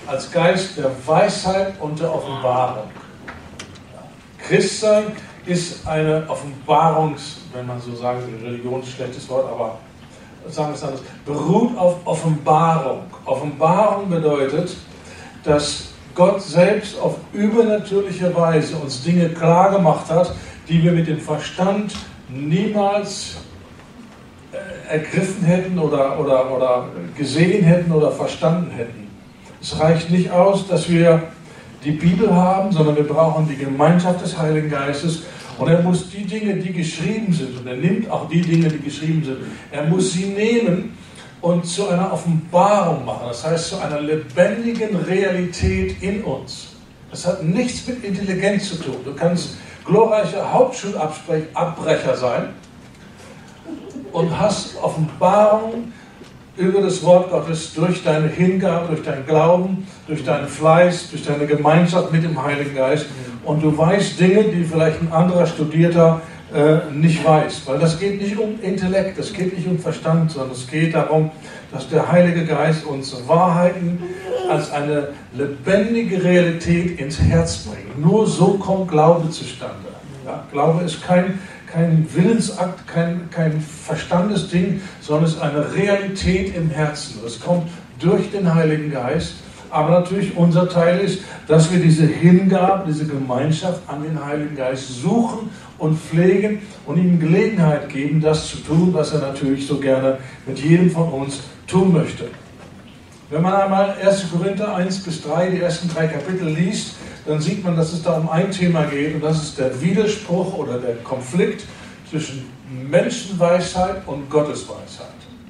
als Geist der Weisheit und der Offenbarung. Christsein ist eine wenn man so sagen will, Religion ist ein schlechtes Wort, aber sagen wir es anders, beruht auf Offenbarung. Offenbarung bedeutet, dass Gott selbst auf übernatürliche Weise uns Dinge klar gemacht hat, die wir mit dem Verstand niemals ergriffen hätten oder gesehen hätten oder verstanden hätten. Es reicht nicht aus, dass wir die Bibel haben, sondern wir brauchen die Gemeinschaft des Heiligen Geistes. Und er muss die Dinge, die geschrieben sind, und er nimmt auch die Dinge, die geschrieben sind, er muss sie nehmen und zu einer Offenbarung machen. Das heißt, zu einer lebendigen Realität in uns. Das hat nichts mit Intelligenz zu tun. Du kannst glorreicher Hauptschulabbrecher sein und hast Offenbarung über das Wort Gottes durch deine Hingabe, durch deinen Glauben, durch deinen Fleiß, durch deine Gemeinschaft mit dem Heiligen Geist. Und du weißt Dinge, die vielleicht ein anderer Studierter nicht weiß. Weil das geht nicht um Intellekt, das geht nicht um Verstand, sondern es geht darum, dass der Heilige Geist uns Wahrheiten als eine lebendige Realität ins Herz bringt. Nur so kommt Glaube zustande. Ja, Glaube ist kein Willensakt, kein Verstandesding, sondern es ist eine Realität im Herzen. Es kommt durch den Heiligen Geist. Aber natürlich unser Teil ist, dass wir diese Hingabe, diese Gemeinschaft an den Heiligen Geist suchen und pflegen und ihm Gelegenheit geben, das zu tun, was er natürlich so gerne mit jedem von uns tun möchte. Wenn man einmal 1. Korinther 1-3, die ersten 3 Kapitel liest, dann sieht man, dass es da um ein Thema geht und das ist der Widerspruch oder der Konflikt zwischen Menschenweisheit und Gottesweisheit.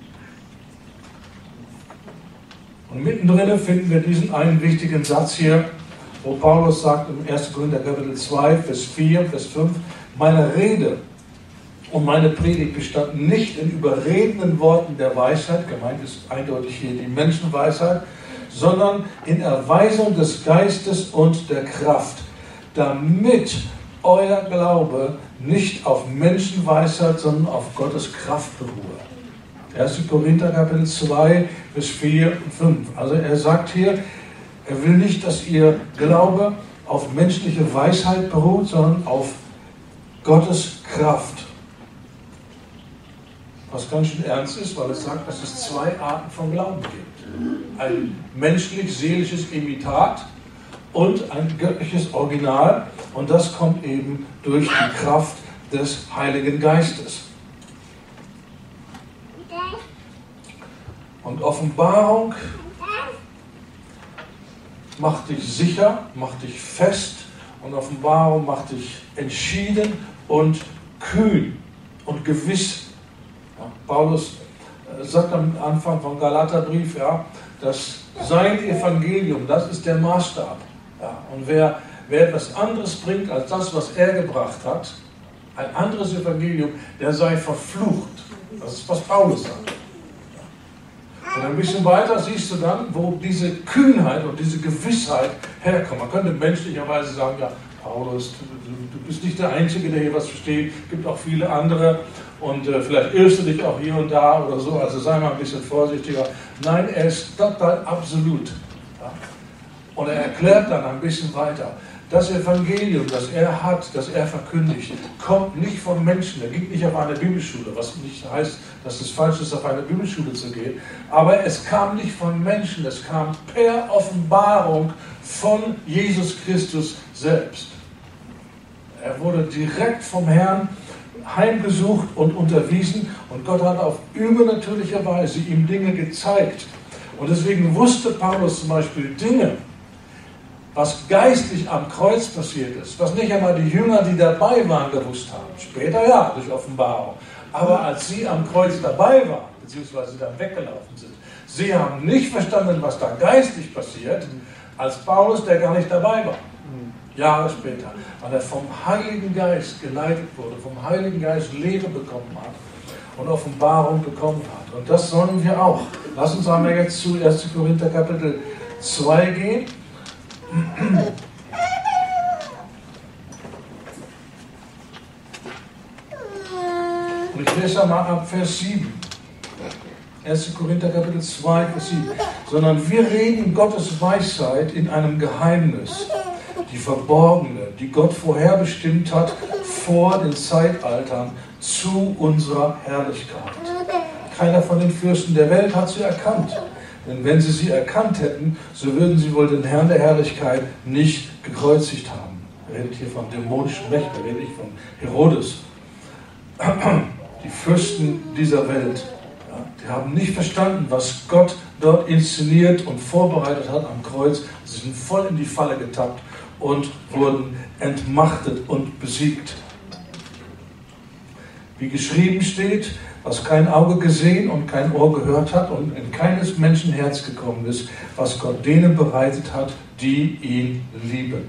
Und mittendrin finden wir diesen einen wichtigen Satz hier, wo Paulus sagt im 1. Korinther Kapitel 2, Vers 4, Vers 5, meine Rede und meine Predigt bestanden nicht in überredenden Worten der Weisheit, gemeint ist eindeutig hier die Menschenweisheit, sondern in Erweisung des Geistes und der Kraft, damit euer Glaube nicht auf Menschenweisheit, sondern auf Gottes Kraft beruhe. 1. Korinther Kapitel 2, Vers 4 und 5. Also er sagt hier, er will nicht, dass ihr Glaube auf menschliche Weisheit beruht, sondern auf Gottes Kraft. Was ganz schön ernst ist, weil es sagt, dass es 2 Arten von Glauben gibt. Ein menschlich-seelisches Imitat und ein göttliches Original. Und das kommt eben durch die Kraft des Heiligen Geistes. Und Offenbarung macht dich sicher, macht dich fest und Offenbarung macht dich entschieden und kühn und gewiss. Ja, Paulus sagt am Anfang vom Galaterbrief, ja, dass sein Evangelium, das ist der Maßstab. Ja, und wer etwas anderes bringt als das, was er gebracht hat, ein anderes Evangelium, der sei verflucht. Das ist, was Paulus sagt. Und ein bisschen weiter siehst du dann, wo diese Kühnheit und diese Gewissheit herkommt. Man könnte menschlicherweise sagen, ja, Paulus, du bist nicht der Einzige, der hier was versteht. Es gibt auch viele andere und vielleicht irrst du dich auch hier und da oder so. Also sei mal ein bisschen vorsichtiger. Nein, er ist total absolut. Ja. Und er erklärt dann ein bisschen weiter. Das Evangelium, das er hat, das er verkündigt, kommt nicht von Menschen. Er geht nicht auf eine Bibelschule, was nicht heißt, dass es falsch ist, auf eine Bibelschule zu gehen. Aber es kam nicht von Menschen, es kam per Offenbarung von Jesus Christus selbst. Er wurde direkt vom Herrn heimgesucht und unterwiesen und Gott hat auf übernatürliche Weise ihm Dinge gezeigt. Und deswegen wusste Paulus zum Beispiel Dinge, was geistlich am Kreuz passiert ist, was nicht einmal die Jünger, die dabei waren, gewusst haben. Später ja, durch Offenbarung. Aber als sie am Kreuz dabei waren, beziehungsweise dann weggelaufen sind, sie haben nicht verstanden, was da geistlich passiert, als Paulus, der gar nicht dabei war. Jahre später, weil er vom Heiligen Geist geleitet wurde, vom Heiligen Geist Lehre bekommen hat und Offenbarung bekommen hat. Und das sollen wir auch. Lass uns einmal jetzt zu 1. Korinther Kapitel 2 gehen. Und ich lese mal ab Vers 7. 1. Korinther Kapitel 2, Vers 7. Sondern wir reden Gottes Weisheit in einem Geheimnis, die verborgene, die Gott vorherbestimmt hat vor den Zeitaltern zu unserer Herrlichkeit. Keiner von den Fürsten der Welt hat sie erkannt. Denn wenn sie erkannt hätten, so würden sie wohl den Herrn der Herrlichkeit nicht gekreuzigt haben. Er redet hier von dämonischen Mächten, er redet nicht von Herodes. Die Fürsten dieser Welt, ja, die haben nicht verstanden, was Gott dort inszeniert und vorbereitet hat am Kreuz. Sie sind voll in die Falle getappt und wurden entmachtet und besiegt. Wie geschrieben steht, was kein Auge gesehen und kein Ohr gehört hat und in keines Menschen Herz gekommen ist, was Gott denen bereitet hat, die ihn lieben.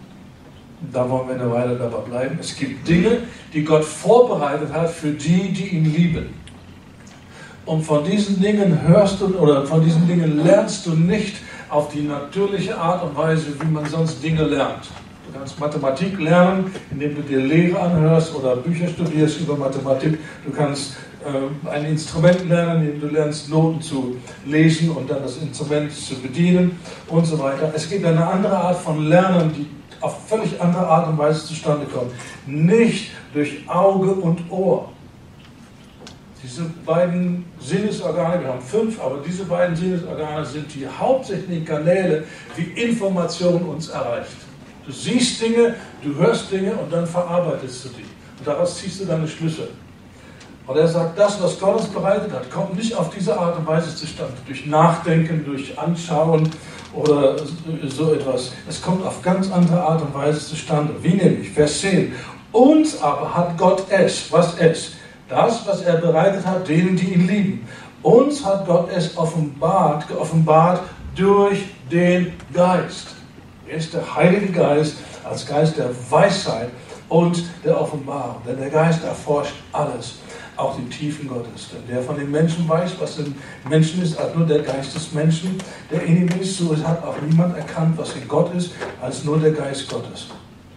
Da wollen wir eine Weile dabei bleiben. Es gibt Dinge, die Gott vorbereitet hat für die, die ihn lieben. Und von diesen Dingen hörst du oder von diesen Dingen lernst du nicht auf die natürliche Art und Weise, wie man sonst Dinge lernt. Du kannst Mathematik lernen, indem du dir Lehre anhörst oder Bücher studierst über Mathematik. Du kannst ein Instrument lernen, indem du lernst, Noten zu lesen und dann das Instrument zu bedienen und so weiter. Es gibt eine andere Art von Lernen, die auf völlig andere Art und Weise zustande kommt. Nicht durch Auge und Ohr. Diese beiden Sinnesorgane, wir haben 5, aber diese beiden Sinnesorgane sind die hauptsächlichen Kanäle, wie Information uns erreicht. Du siehst Dinge, du hörst Dinge und dann verarbeitest du die. Und daraus ziehst du deine Schlüsse. Und er sagt, das, was Gott uns bereitet hat, kommt nicht auf diese Art und Weise zustande. Durch Nachdenken, durch Anschauen oder so etwas. Es kommt auf ganz andere Art und Weise zustande. Wie nämlich? Vers 10. Uns aber hat Gott es, was es? Das, was er bereitet hat, denen, die ihn lieben. Uns hat Gott es geoffenbart durch den Geist. Er ist der Heilige Geist als Geist der Weisheit und der Offenbarung. Denn der Geist erforscht alles, auch die Tiefen Gottes. Denn der von den Menschen weiß, was im Menschen ist, als nur der Geist des Menschen, der in ihm ist. So hat auch niemand erkannt, was in Gott ist, als nur der Geist Gottes.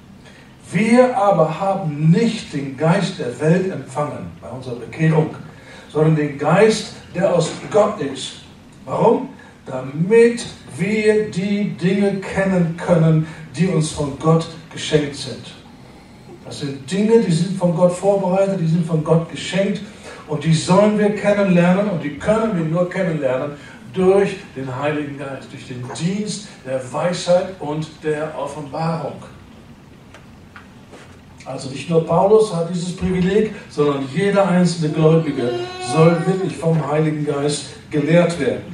Wir aber haben nicht den Geist der Welt empfangen bei unserer Bekehrung, sondern den Geist, der aus Gott ist. Warum? Damit wir die Dinge kennen können, die uns von Gott geschenkt sind. Das sind Dinge, die sind von Gott vorbereitet, die sind von Gott geschenkt und die sollen wir kennenlernen und die können wir nur kennenlernen durch den Heiligen Geist, durch den Dienst der Weisheit und der Offenbarung. Also nicht nur Paulus hat dieses Privileg, sondern jeder einzelne Gläubige soll wirklich vom Heiligen Geist gelehrt werden.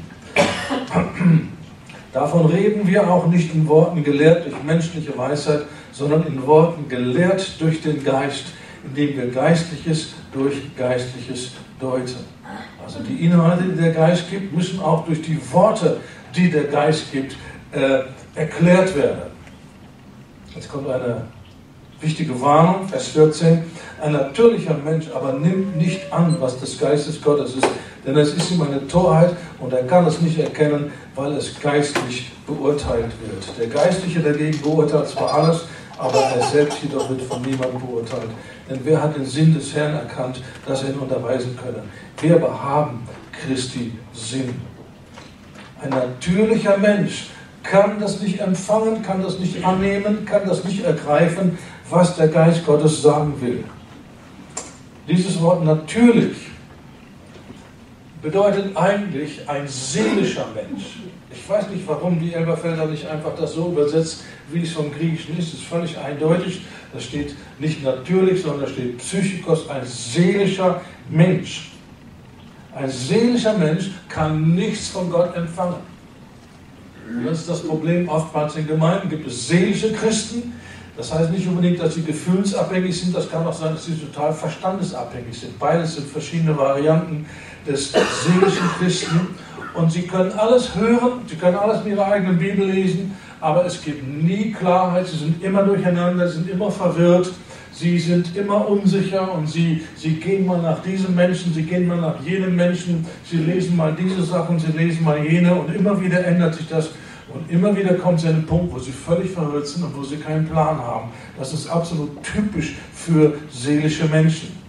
Davon reden wir auch nicht in Worten gelehrt durch menschliche Weisheit, sondern in Worten gelehrt durch den Geist, indem wir Geistliches durch Geistliches deuten. Also die Inhalte, die der Geist gibt, müssen auch durch die Worte, die der Geist gibt, erklärt werden. Jetzt kommt eine wichtige Warnung, Vers 14. Ein natürlicher Mensch aber nimmt nicht an, was des Geistes Gottes ist, denn es ist ihm eine Torheit und er kann es nicht erkennen, weil es geistlich beurteilt wird. Der Geistliche dagegen beurteilt zwar alles, aber er selbst jedoch wird von niemandem beurteilt. Denn wer hat den Sinn des Herrn erkannt, dass er ihn unterweisen könne? Wir aber haben Christi Sinn. Ein natürlicher Mensch kann das nicht empfangen, kann das nicht annehmen, kann das nicht ergreifen, was der Geist Gottes sagen will. Dieses Wort natürlich bedeutet eigentlich ein seelischer Mensch. Ich weiß nicht, warum die Elberfelder nicht einfach das so übersetzt, wie es vom Griechischen ist. Das ist völlig eindeutig. Da steht nicht natürlich, sondern da steht Psychikos, ein seelischer Mensch. Ein seelischer Mensch kann nichts von Gott empfangen. Das ist das Problem oftmals in Gemeinden. Gibt es seelische Christen? Das heißt nicht unbedingt, dass sie gefühlsabhängig sind. Das kann auch sein, dass sie total verstandesabhängig sind. Beides sind verschiedene Varianten des seelischen Christen. Und sie können alles hören, sie können alles in ihrer eigenen Bibel lesen, aber es gibt nie Klarheit. Sie sind immer durcheinander, sie sind immer verwirrt. Sie sind immer unsicher und sie gehen mal nach diesem Menschen, sie gehen mal nach jenem Menschen, sie lesen mal diese Sachen, sie lesen mal jene und immer wieder ändert sich das und immer wieder kommt sie an den Punkt, wo sie völlig verwirrt sind und wo sie keinen Plan haben. Das ist absolut typisch für seelische Menschen,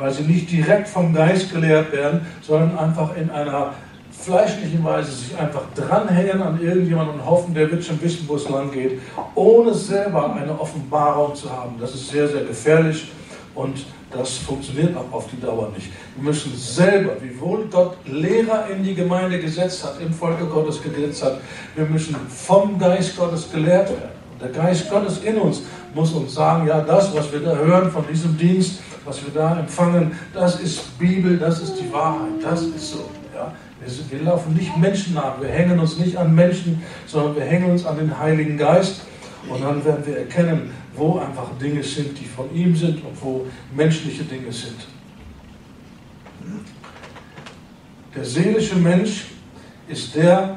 weil sie nicht direkt vom Geist gelehrt werden, sondern einfach in einer fleischlichen Weise sich einfach dranhängen an irgendjemanden und hoffen, der wird schon wissen, wo es lang geht, ohne selber eine Offenbarung zu haben. Das ist sehr, sehr gefährlich und das funktioniert auch auf die Dauer nicht. Wir müssen selber, wiewohl Gott Lehrer in die Gemeinde gesetzt hat, im Volke Gottes gesetzt hat, wir müssen vom Geist Gottes gelehrt werden. Und der Geist Gottes in uns muss uns sagen, ja, das, was wir da hören von diesem Dienst, was wir da empfangen, das ist Bibel, das ist die Wahrheit, das ist so. Ja. Wir laufen nicht Menschen nach, wir hängen uns nicht an Menschen, sondern wir hängen uns an den Heiligen Geist und dann werden wir erkennen, wo einfach Dinge sind, die von ihm sind und wo menschliche Dinge sind. Der seelische Mensch ist der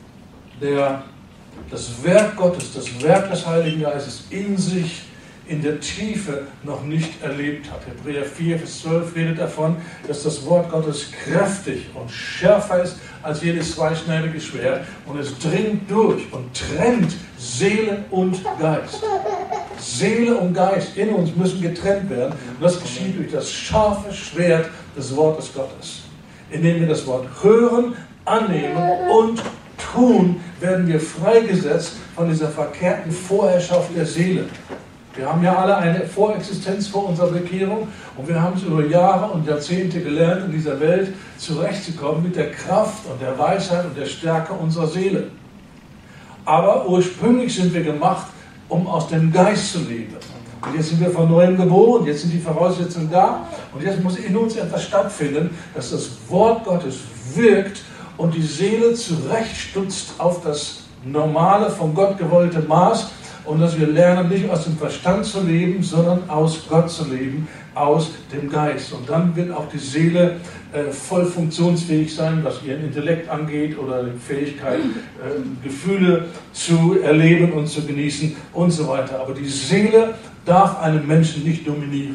das Werk Gottes, das Werk des Heiligen Geistes in sich in der Tiefe noch nicht erlebt hat. Hebräer 4, Vers 12 redet davon, dass das Wort Gottes kräftig und schärfer ist als jedes zweischneidige Schwert und es dringt durch und trennt Seele und Geist. Seele und Geist in uns müssen getrennt werden und das geschieht durch das scharfe Schwert des Wortes Gottes. Indem wir das Wort hören, annehmen und tun, werden wir freigesetzt von dieser verkehrten Vorherrschaft der Seele. Wir haben ja alle eine Vorexistenz vor unserer Bekehrung und wir haben es über Jahre und Jahrzehnte gelernt, in dieser Welt zurechtzukommen mit der Kraft und der Weisheit und der Stärke unserer Seele. Aber ursprünglich sind wir gemacht, um aus dem Geist zu leben. Und jetzt sind wir von Neuem geboren, jetzt sind die Voraussetzungen da und jetzt muss in uns etwas stattfinden, dass das Wort Gottes wirkt und die Seele zurechtstutzt auf das normale, von Gott gewollte Maß. Und dass wir lernen, nicht aus dem Verstand zu leben, sondern aus Gott zu leben, aus dem Geist. Und dann wird auch die Seele voll funktionsfähig sein, was ihren Intellekt angeht oder die Fähigkeit, Gefühle zu erleben und zu genießen und so weiter. Aber die Seele darf einen Menschen nicht dominieren.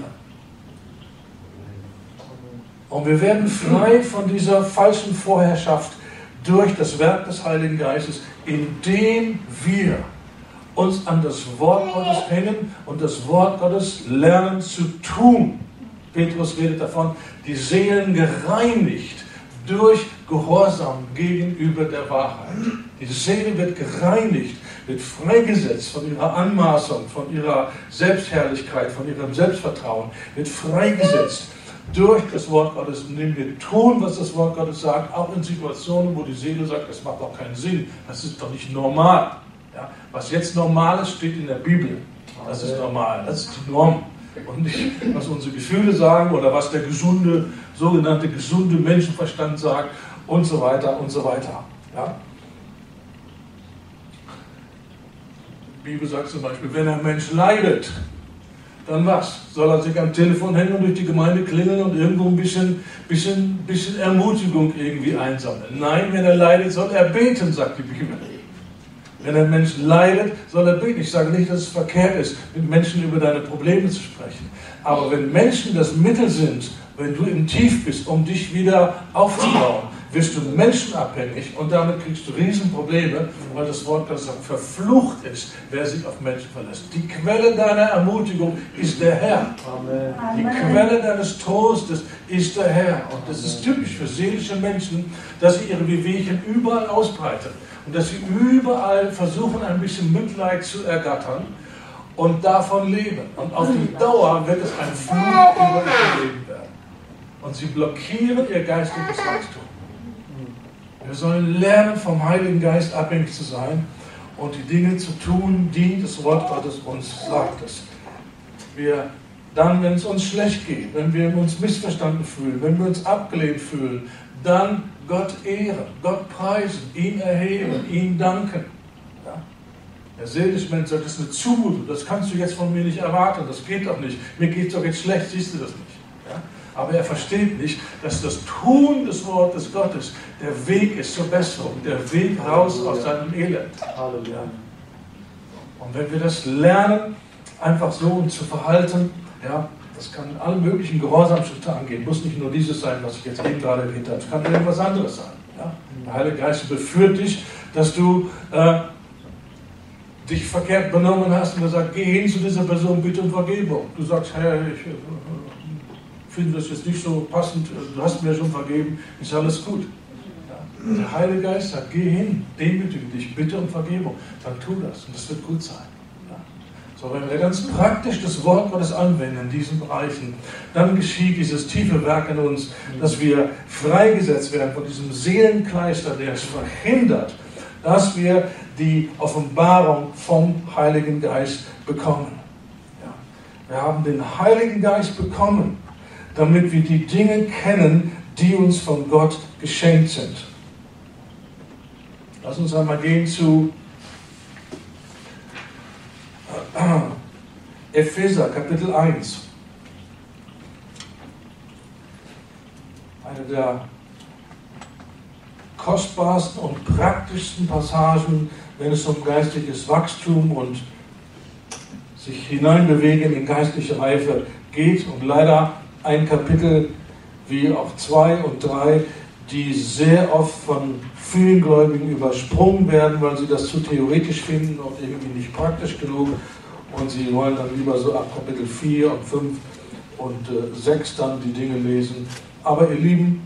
Und wir werden frei von dieser falschen Vorherrschaft durch das Werk des Heiligen Geistes, indem wir uns an das Wort Gottes hängen und das Wort Gottes lernen zu tun. Petrus redet davon, die Seelen gereinigt durch Gehorsam gegenüber der Wahrheit. Die Seele wird gereinigt, wird freigesetzt von ihrer Anmaßung, von ihrer Selbstherrlichkeit, von ihrem Selbstvertrauen, wird freigesetzt durch das Wort Gottes, indem wir tun, was das Wort Gottes sagt, auch in Situationen, wo die Seele sagt, das macht doch keinen Sinn, das ist doch nicht normal. Ja, was jetzt normal ist, steht in der Bibel. Das ist normal, das ist die Norm. Und nicht, was unsere Gefühle sagen oder was der sogenannte gesunde Menschenverstand sagt und so weiter und so weiter. Ja? Die Bibel sagt zum Beispiel, wenn ein Mensch leidet, dann was? Soll er sich am Telefon hängen und durch die Gemeinde klingeln und irgendwo ein bisschen Ermutigung irgendwie einsammeln? Nein, wenn er leidet, soll er beten, sagt die Bibel. Wenn ein Mensch leidet, soll er beten. Ich sage nicht, dass es verkehrt ist, mit Menschen über deine Probleme zu sprechen. Aber wenn Menschen das Mittel sind, wenn du im Tief bist, um dich wieder aufzubauen, wirst du menschenabhängig und damit kriegst du Riesenprobleme, weil das Wort Gottes sagt, verflucht ist, wer sich auf Menschen verlässt. Die Quelle deiner Ermutigung ist der Herr. Amen. Die Quelle deines Trostes ist der Herr. Und das ist typisch für seelische Menschen, dass sie ihre Wehwehchen überall ausbreiten. Und dass sie überall versuchen, ein bisschen Mitleid zu ergattern und davon leben. Und auf die Dauer wird es ein Fluch über ihr Leben werden. Und sie blockieren ihr geistiges Wachstum. Wir sollen lernen, vom Heiligen Geist abhängig zu sein und die Dinge zu tun, die das Wort Gottes uns sagt. Wir dann, wenn es uns schlecht geht, wenn wir uns missverstanden fühlen, wenn wir uns abgelehnt fühlen, dann Gott ehren, Gott preisen, ihn erheben, ihm danken. Ja? Der seelische Mensch sagt, das ist eine Zumutung, das kannst du jetzt von mir nicht erwarten, das geht doch nicht, mir geht es doch jetzt schlecht, siehst du das nicht. Ja? Aber er versteht nicht, dass das Tun des Wortes Gottes der Weg ist zur Besserung, der Weg raus aus seinem Elend. Halleluja. Und wenn wir das lernen, einfach so uns zu verhalten, ja, das kann alle möglichen Gehorsamschritte angehen. Muss nicht nur dieses sein, was ich jetzt eben gerade erwähnt habe. Es kann irgendwas anderes sein. Ja? Der Heilige Geist beführt dich, dass du dich verkehrt benommen hast und er sagt, geh hin zu dieser Person, bitte um Vergebung. Du sagst, Herr, ich finde das jetzt nicht so passend, du hast mir schon vergeben, ist alles gut. Ja. Der Heilige Geist sagt, geh hin, demütige dich, bitte um Vergebung, dann tu das und das wird gut sein. Ja. So, wenn wir ganz praktisch das Wort Gottes anwenden in diesen Bereichen, dann geschieht dieses tiefe Werk in uns, dass wir freigesetzt werden von diesem Seelenkleister, der es verhindert, dass wir die Offenbarung vom Heiligen Geist bekommen. Ja. Wir haben den Heiligen Geist bekommen, damit wir die Dinge kennen, die uns von Gott geschenkt sind. Lass uns einmal gehen zu Epheser, Kapitel 1. Eine der kostbarsten und praktischsten Passagen, wenn es um geistliches Wachstum und sich hineinbewegen in geistliche Reife geht. Und leider ein Kapitel wie auch 2 und 3, die sehr oft von vielen Gläubigen übersprungen werden, weil sie das zu theoretisch finden und irgendwie nicht praktisch genug. Und sie wollen dann lieber so ab Kapitel 4 und 5 und 6 dann die Dinge lesen. Aber ihr Lieben,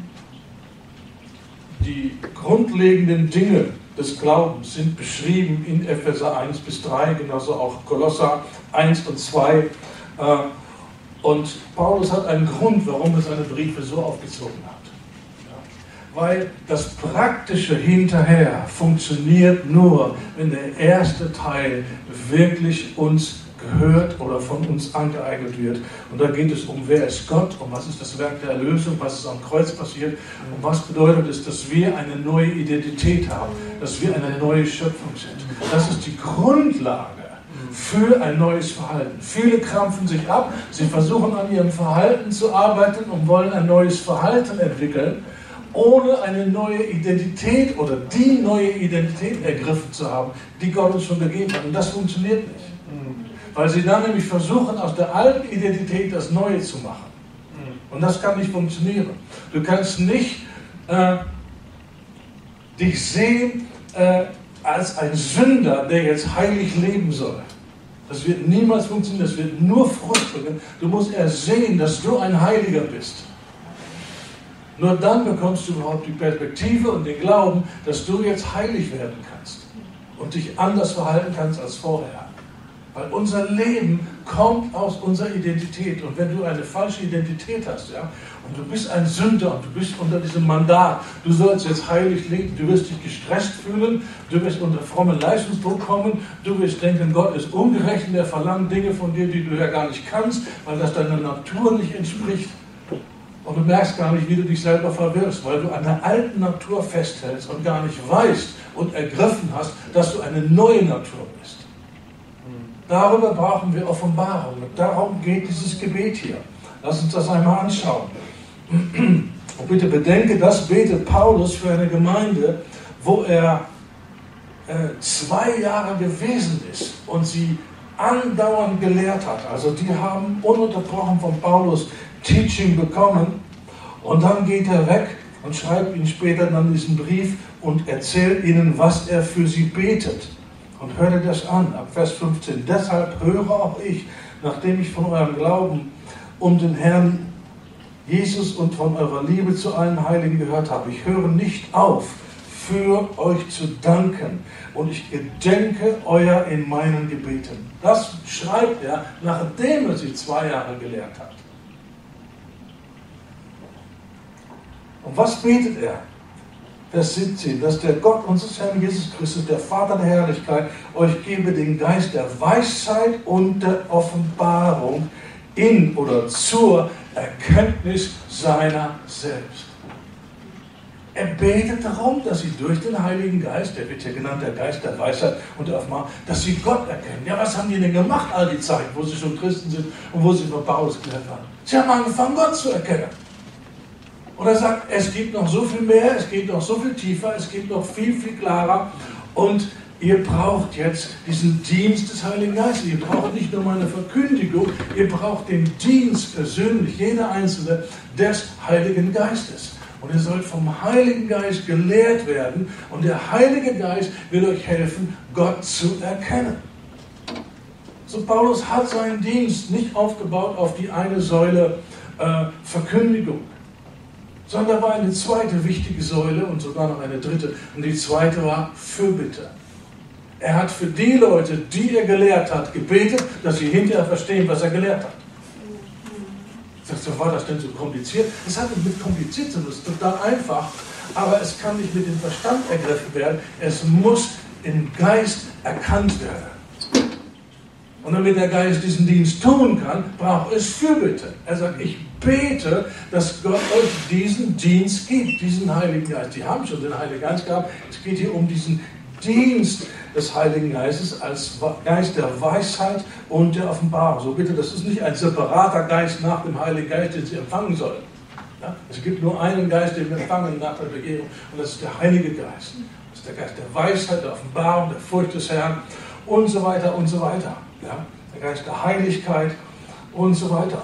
die grundlegenden Dinge des Glaubens sind beschrieben in Epheser 1 bis 3, genauso auch Kolosser 1 und 2. Und Paulus hat einen Grund, warum er seine Briefe so aufgezogen hat. Ja. Weil das Praktische hinterher funktioniert nur, wenn der erste Teil wirklich uns gehört oder von uns angeeignet wird. Und da geht es um, wer ist Gott, um was ist das Werk der Erlösung, was ist am Kreuz passiert und was bedeutet es, dass wir eine neue Identität haben, dass wir eine neue Schöpfung sind. Das ist die Grundlage für ein neues Verhalten. Viele krampfen sich ab, sie versuchen an ihrem Verhalten zu arbeiten und wollen ein neues Verhalten entwickeln, ohne eine neue Identität oder die neue Identität ergriffen zu haben, die Gott uns schon gegeben hat. Und das funktioniert nicht. Weil sie dann nämlich versuchen, aus der alten Identität das Neue zu machen. Und das kann nicht funktionieren. Du kannst nicht dich sehen als ein Sünder, der jetzt heilig leben soll. Das wird niemals funktionieren, das wird nur Frucht bringen. Du musst erst sehen, dass du ein Heiliger bist. Nur dann bekommst du überhaupt die Perspektive und den Glauben, dass du jetzt heilig werden kannst und dich anders verhalten kannst als vorher. Weil unser Leben kommt aus unserer Identität. Und wenn du eine falsche Identität hast, ja, und du bist ein Sünder und du bist unter diesem Mandat, du sollst jetzt heilig leben, du wirst dich gestresst fühlen, du wirst unter frommen Leistungsdruck kommen, du wirst denken, Gott ist ungerecht und er verlangt Dinge von dir, die du ja gar nicht kannst, weil das deiner Natur nicht entspricht. Und du merkst gar nicht, wie du dich selber verwirrst, weil du an der alten Natur festhältst und gar nicht weißt und ergriffen hast, dass du eine neue Natur bist. Darüber brauchen wir Offenbarung. Darum geht dieses Gebet hier. Lass uns das einmal anschauen. Und bitte bedenke, das betet Paulus für eine Gemeinde, wo er 2 Jahre gewesen ist und sie andauernd gelehrt hat. Also die haben ununterbrochen von Paulus Teaching bekommen und dann geht er weg und schreibt ihnen später dann diesen Brief und erzählt ihnen, was er für sie betet. Und hört ihr das an, ab Vers 15. Deshalb höre auch ich, nachdem ich von eurem Glauben um den Herrn Jesus und von eurer Liebe zu allen Heiligen gehört habe. Ich höre nicht auf, für euch zu danken. Und ich gedenke euer in meinen Gebeten. Das schreibt er, nachdem er sich 2 Jahre gelehrt hat. Und was betet er? Vers 17, dass der Gott unseres Herrn Jesus Christus, der Vater der Herrlichkeit, euch gebe den Geist der Weisheit und der Offenbarung in oder zur Erkenntnis seiner selbst. Er betet darum, dass sie durch den Heiligen Geist, der wird ja genannt der Geist der Weisheit und der Offenbarung, dass sie Gott erkennen. Ja, was haben die denn gemacht all die Zeit, wo sie schon Christen sind und wo sie von Paulus gelernt haben? Sie haben angefangen, Gott zu erkennen. Und er sagt, es gibt noch so viel mehr, es geht noch so viel tiefer, es geht noch viel, viel klarer. Und ihr braucht jetzt diesen Dienst des Heiligen Geistes. Ihr braucht nicht nur meine Verkündigung, ihr braucht den Dienst persönlich, jeder Einzelne, des Heiligen Geistes. Und ihr sollt vom Heiligen Geist gelehrt werden. Und der Heilige Geist will euch helfen, Gott zu erkennen. So, Paulus hat seinen Dienst nicht aufgebaut auf die eine Säule Verkündigung. Sondern da war eine zweite wichtige Säule und sogar noch eine dritte. Und die zweite war Fürbitte. Er hat für die Leute, die er gelehrt hat, gebetet, dass sie hinterher verstehen, was er gelehrt hat. Sagst du, war das denn so kompliziert? Es hat nicht mit kompliziert zu tun, es ist total einfach, aber es kann nicht mit dem Verstand ergriffen werden. Es muss im Geist erkannt werden. Und damit der Geist diesen Dienst tun kann, braucht es Fürbitte. Er sagt, ich bete, dass Gott euch diesen Dienst gibt, diesen Heiligen Geist. Die haben schon den Heiligen Geist gehabt. Es geht hier um diesen Dienst des Heiligen Geistes als Geist der Weisheit und der Offenbarung. So bitte, das ist nicht ein separater Geist nach dem Heiligen Geist, den sie empfangen sollen. Ja? Es gibt nur einen Geist, den wir empfangen nach der Bekehrung, und das ist der Heilige Geist. Das ist der Geist der Weisheit, der Offenbarung, der Furcht des Herrn und so weiter und so weiter. Ja? Der Geist der Heiligkeit und so weiter.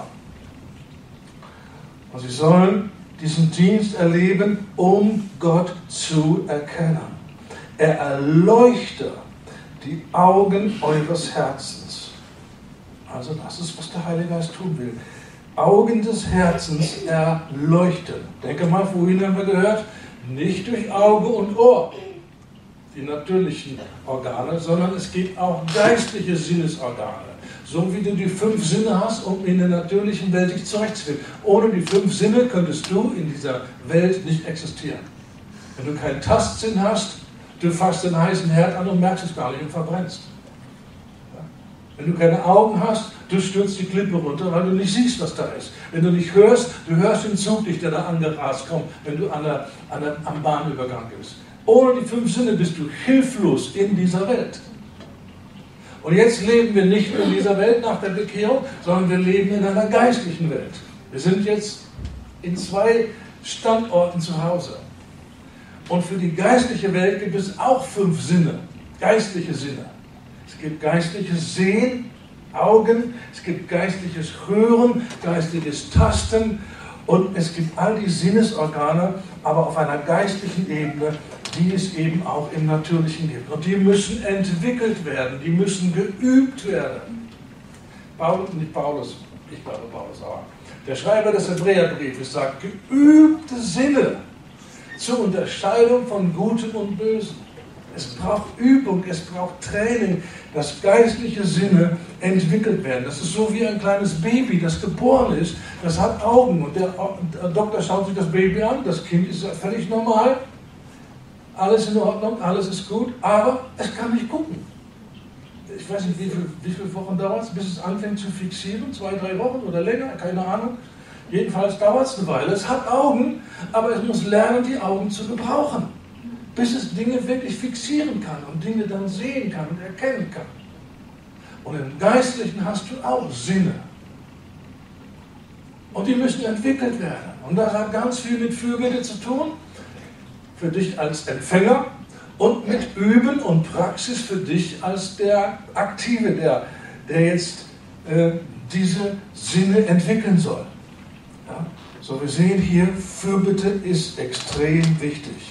Und sie sollen diesen Dienst erleben, um Gott zu erkennen. Er erleuchte die Augen eures Herzens. Also das ist, was der Heilige Geist tun will. Augen des Herzens erleuchten. Denke mal, vorhin haben wir gehört, nicht durch Auge und Ohr, die natürlichen Organe, sondern es gibt auch geistliche Sinnesorgane. So wie du die 5 Sinne hast, um in der natürlichen Welt dich zurechtzufinden. Ohne die 5 Sinne könntest du in dieser Welt nicht existieren. Wenn du keinen Tastsinn hast, du fasst den heißen Herd an und merkst es gar nicht und verbrennst. Ja? Wenn du keine Augen hast, du stürzt die Klippe runter, weil du nicht siehst, was da ist. Wenn du nicht hörst, du hörst den Zug nicht, der da angerast kommt, wenn du am Bahnübergang bist. Ohne die 5 Sinne bist du hilflos in dieser Welt. Und jetzt leben wir nicht nur in dieser Welt nach der Bekehrung, sondern wir leben in einer geistlichen Welt. Wir sind jetzt in 2 Standorten zu Hause. Und für die geistliche Welt gibt es auch 5 Sinne, geistliche Sinne. Es gibt geistliches Sehen, Augen, es gibt geistliches Hören, geistliches Tasten und es gibt all die Sinnesorgane, aber auf einer geistlichen Ebene, die es eben auch im Natürlichen gibt. Und die müssen entwickelt werden, die müssen geübt werden. Nicht Paulus, ich glaube Paulus, aber der Schreiber des Hebräerbriefes sagt, geübte Sinne zur Unterscheidung von Gutem und Bösem. Es braucht Übung, es braucht Training, dass geistliche Sinne entwickelt werden. Das ist so wie ein kleines Baby, das geboren ist, das hat Augen und der Doktor schaut sich das Baby an, das Kind ist völlig normal, alles in Ordnung, alles ist gut, aber es kann nicht gucken. Ich weiß nicht, wie viele Wochen dauert es, bis es anfängt zu fixieren, 2, 3 Wochen oder länger, keine Ahnung. Jedenfalls dauert es eine Weile. Es hat Augen, aber es muss lernen, die Augen zu gebrauchen, bis es Dinge wirklich fixieren kann und Dinge dann sehen kann und erkennen kann. Und im Geistlichen hast du auch Sinne. Und die müssen entwickelt werden. Und das hat ganz viel mit Fürbitte zu tun, für dich als Empfänger und mit Üben und Praxis für dich als der Aktive, der jetzt diese Sinne entwickeln soll. Ja? So, wir sehen hier, Fürbitte ist extrem wichtig.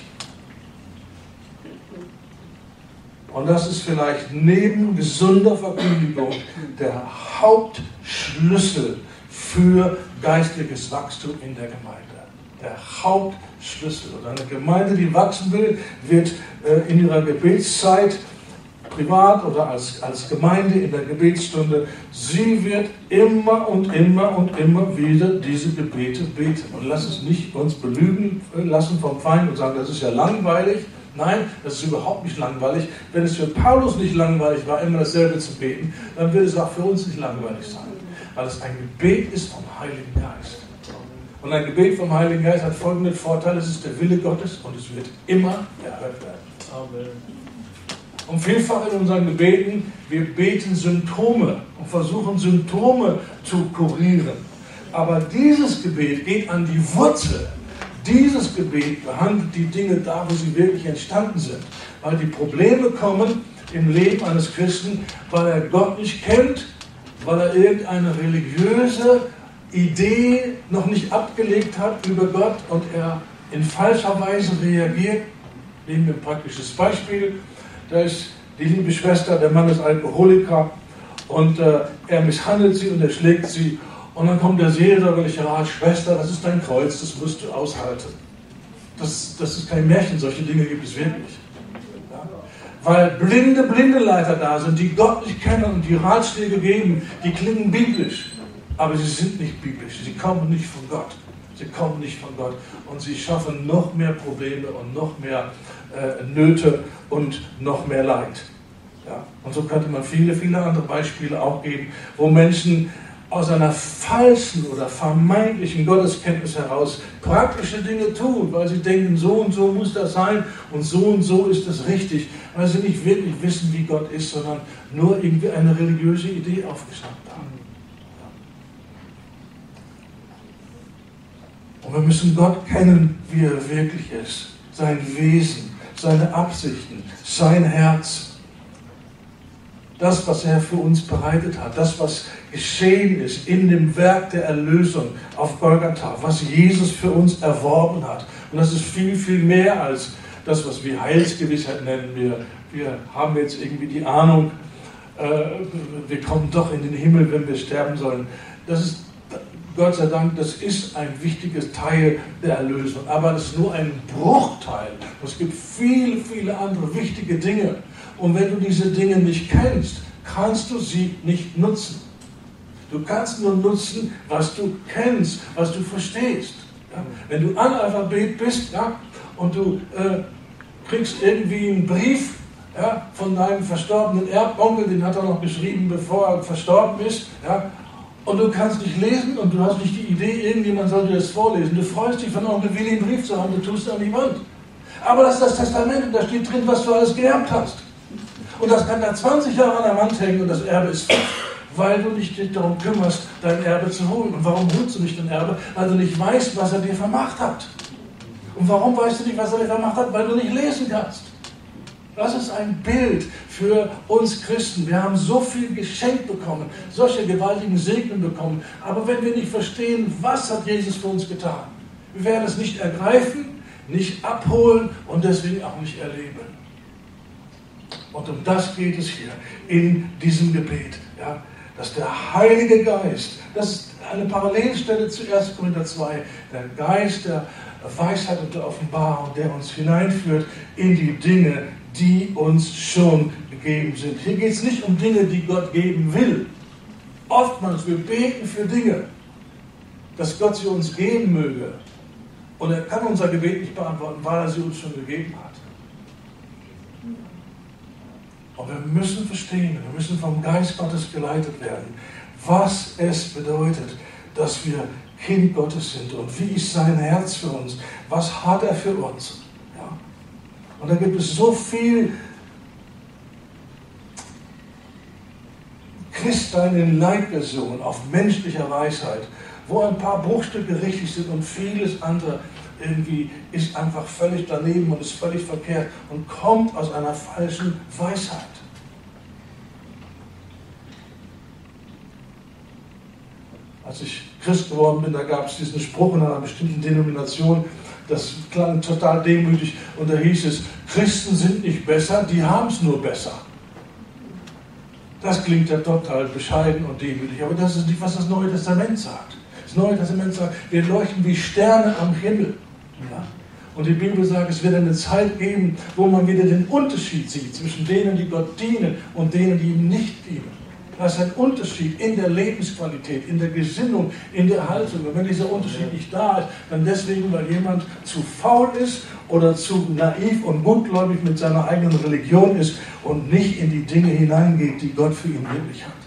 Und das ist vielleicht neben gesunder Verkündigung der Hauptschlüssel für geistliches Wachstum in der Gemeinde. Der Hauptschlüssel. Und eine Gemeinde, die wachsen will, wird in ihrer Gebetszeit, privat oder als Gemeinde in der Gebetsstunde, sie wird immer und immer und immer wieder diese Gebete beten. Und lass es nicht uns belügen lassen vom Feind und sagen, das ist ja langweilig. Nein, das ist überhaupt nicht langweilig. Wenn es für Paulus nicht langweilig war, immer dasselbe zu beten, dann wird es auch für uns nicht langweilig sein. Weil es ein Gebet ist vom Heiligen Geist. Und ein Gebet vom Heiligen Geist hat folgenden Vorteil: Es ist der Wille Gottes und es wird immer erhört werden. Amen. Und vielfach in unseren Gebeten, wir beten Symptome und versuchen Symptome zu kurieren. Aber dieses Gebet geht an die Wurzel. Dieses Gebet behandelt die Dinge da, wo sie wirklich entstanden sind. Weil die Probleme kommen im Leben eines Christen, weil er Gott nicht kennt, weil er irgendeine religiöse Idee noch nicht abgelegt hat über Gott und er in falscher Weise reagiert. Nehmen wir ein praktisches Beispiel. Da ist die liebe Schwester, der Mann ist Alkoholiker und er misshandelt sie und er schlägt sie Und dann kommt der seelsorgerliche Rat, Schwester, das ist dein Kreuz, das musst du aushalten. Das ist kein Märchen, solche Dinge gibt es wirklich. Ja? Weil blinde Leiter da sind, die Gott nicht kennen und die Ratschläge geben, die klingen biblisch. Aber sie sind nicht biblisch, sie kommen nicht von Gott. Sie kommen nicht von Gott und sie schaffen noch mehr Probleme und noch mehr Nöte und noch mehr Leid. Ja? Und so könnte man viele andere Beispiele auch geben, wo Menschen aus einer falschen oder vermeintlichen Gotteskenntnis heraus praktische Dinge tun, weil sie denken, so und so muss das sein und so ist das richtig, weil sie nicht wirklich wissen, wie Gott ist, sondern nur irgendwie eine religiöse Idee aufgeschnappt haben. Und wir müssen Gott kennen, wie er wirklich ist, sein Wesen, seine Absichten, sein Herz. Das, was er für uns bereitet hat, das, was geschehen ist in dem Werk der Erlösung auf Golgatha, was Jesus für uns erworben hat. Und das ist viel, viel mehr als das, was wir Heilsgewissheit nennen. Wir haben jetzt irgendwie die Ahnung, wir kommen doch in den Himmel, wenn wir sterben sollen. Das ist, Gott sei Dank, das ist ein wichtiges Teil der Erlösung. Aber das ist nur ein Bruchteil. Es gibt viele, viele andere wichtige Dinge. Und wenn du diese Dinge nicht kennst, kannst du sie nicht nutzen. Du kannst nur nutzen, was du kennst, was du verstehst. Ja? Wenn du Analphabet bist, ja, und du kriegst irgendwie einen Brief, ja, von deinem verstorbenen Erbonkel, den hat er noch geschrieben, bevor er verstorben ist, ja, und du kannst nicht lesen und du hast nicht die Idee, irgendjemand soll dir das vorlesen. Du freust dich, von Onkel Willi einen Brief zu haben, du tust es an die Wand. Aber das ist das Testament und da steht drin, was du alles geerbt hast. Und das kann da 20 Jahre an der Wand hängen und das Erbe ist weg, weil du dich darum kümmerst, dein Erbe zu holen. Und warum holst du nicht dein Erbe? Weil du nicht weißt, was er dir vermacht hat. Und warum weißt du nicht, was er dir vermacht hat? Weil du nicht lesen kannst. Das ist ein Bild für uns Christen. Wir haben so viel geschenkt bekommen, solche gewaltigen Segen bekommen. Aber wenn wir nicht verstehen, was hat Jesus für uns getan, wir werden es nicht ergreifen, nicht abholen und deswegen auch nicht erleben. Und um das geht es hier in diesem Gebet. Ja, dass der Heilige Geist, das ist eine Parallelstelle zu 1. Korinther 2, der Geist der Weisheit und der Offenbarung, der uns hineinführt in die Dinge, die uns schon gegeben sind. Hier geht es nicht um Dinge, die Gott geben will. Oftmals, wir beten für Dinge, dass Gott sie uns geben möge. Und er kann unser Gebet nicht beantworten, weil er sie uns schon gegeben hat. Und wir müssen verstehen, wir müssen vom Geist Gottes geleitet werden, was es bedeutet, dass wir Kind Gottes sind und wie ist sein Herz für uns, was hat er für uns. Ja? Und da gibt es so viel Christlein in Light-Version auf menschlicher Weisheit, wo ein paar Bruchstücke richtig sind und vieles andere irgendwie ist einfach völlig daneben und ist völlig verkehrt und kommt aus einer falschen Weisheit. Als ich Christ geworden bin, da gab es diesen Spruch in einer bestimmten Denomination, das klang total demütig und da hieß es, Christen sind nicht besser, die haben es nur besser. Das klingt ja total bescheiden und demütig, aber das ist nicht, was das Neue Testament sagt. Das Neue Testament sagt, wir leuchten wie Sterne am Himmel. Ja? Und die Bibel sagt, es wird eine Zeit geben, wo man wieder den Unterschied sieht zwischen denen, die Gott dienen und denen, die ihm nicht dienen. Da ist ein Unterschied in der Lebensqualität, in der Gesinnung, in der Haltung. Und wenn dieser Unterschied nicht da ist, dann deswegen, weil jemand zu faul ist oder zu naiv und gutgläubig mit seiner eigenen Religion ist und nicht in die Dinge hineingeht, die Gott für ihn wirklich hat.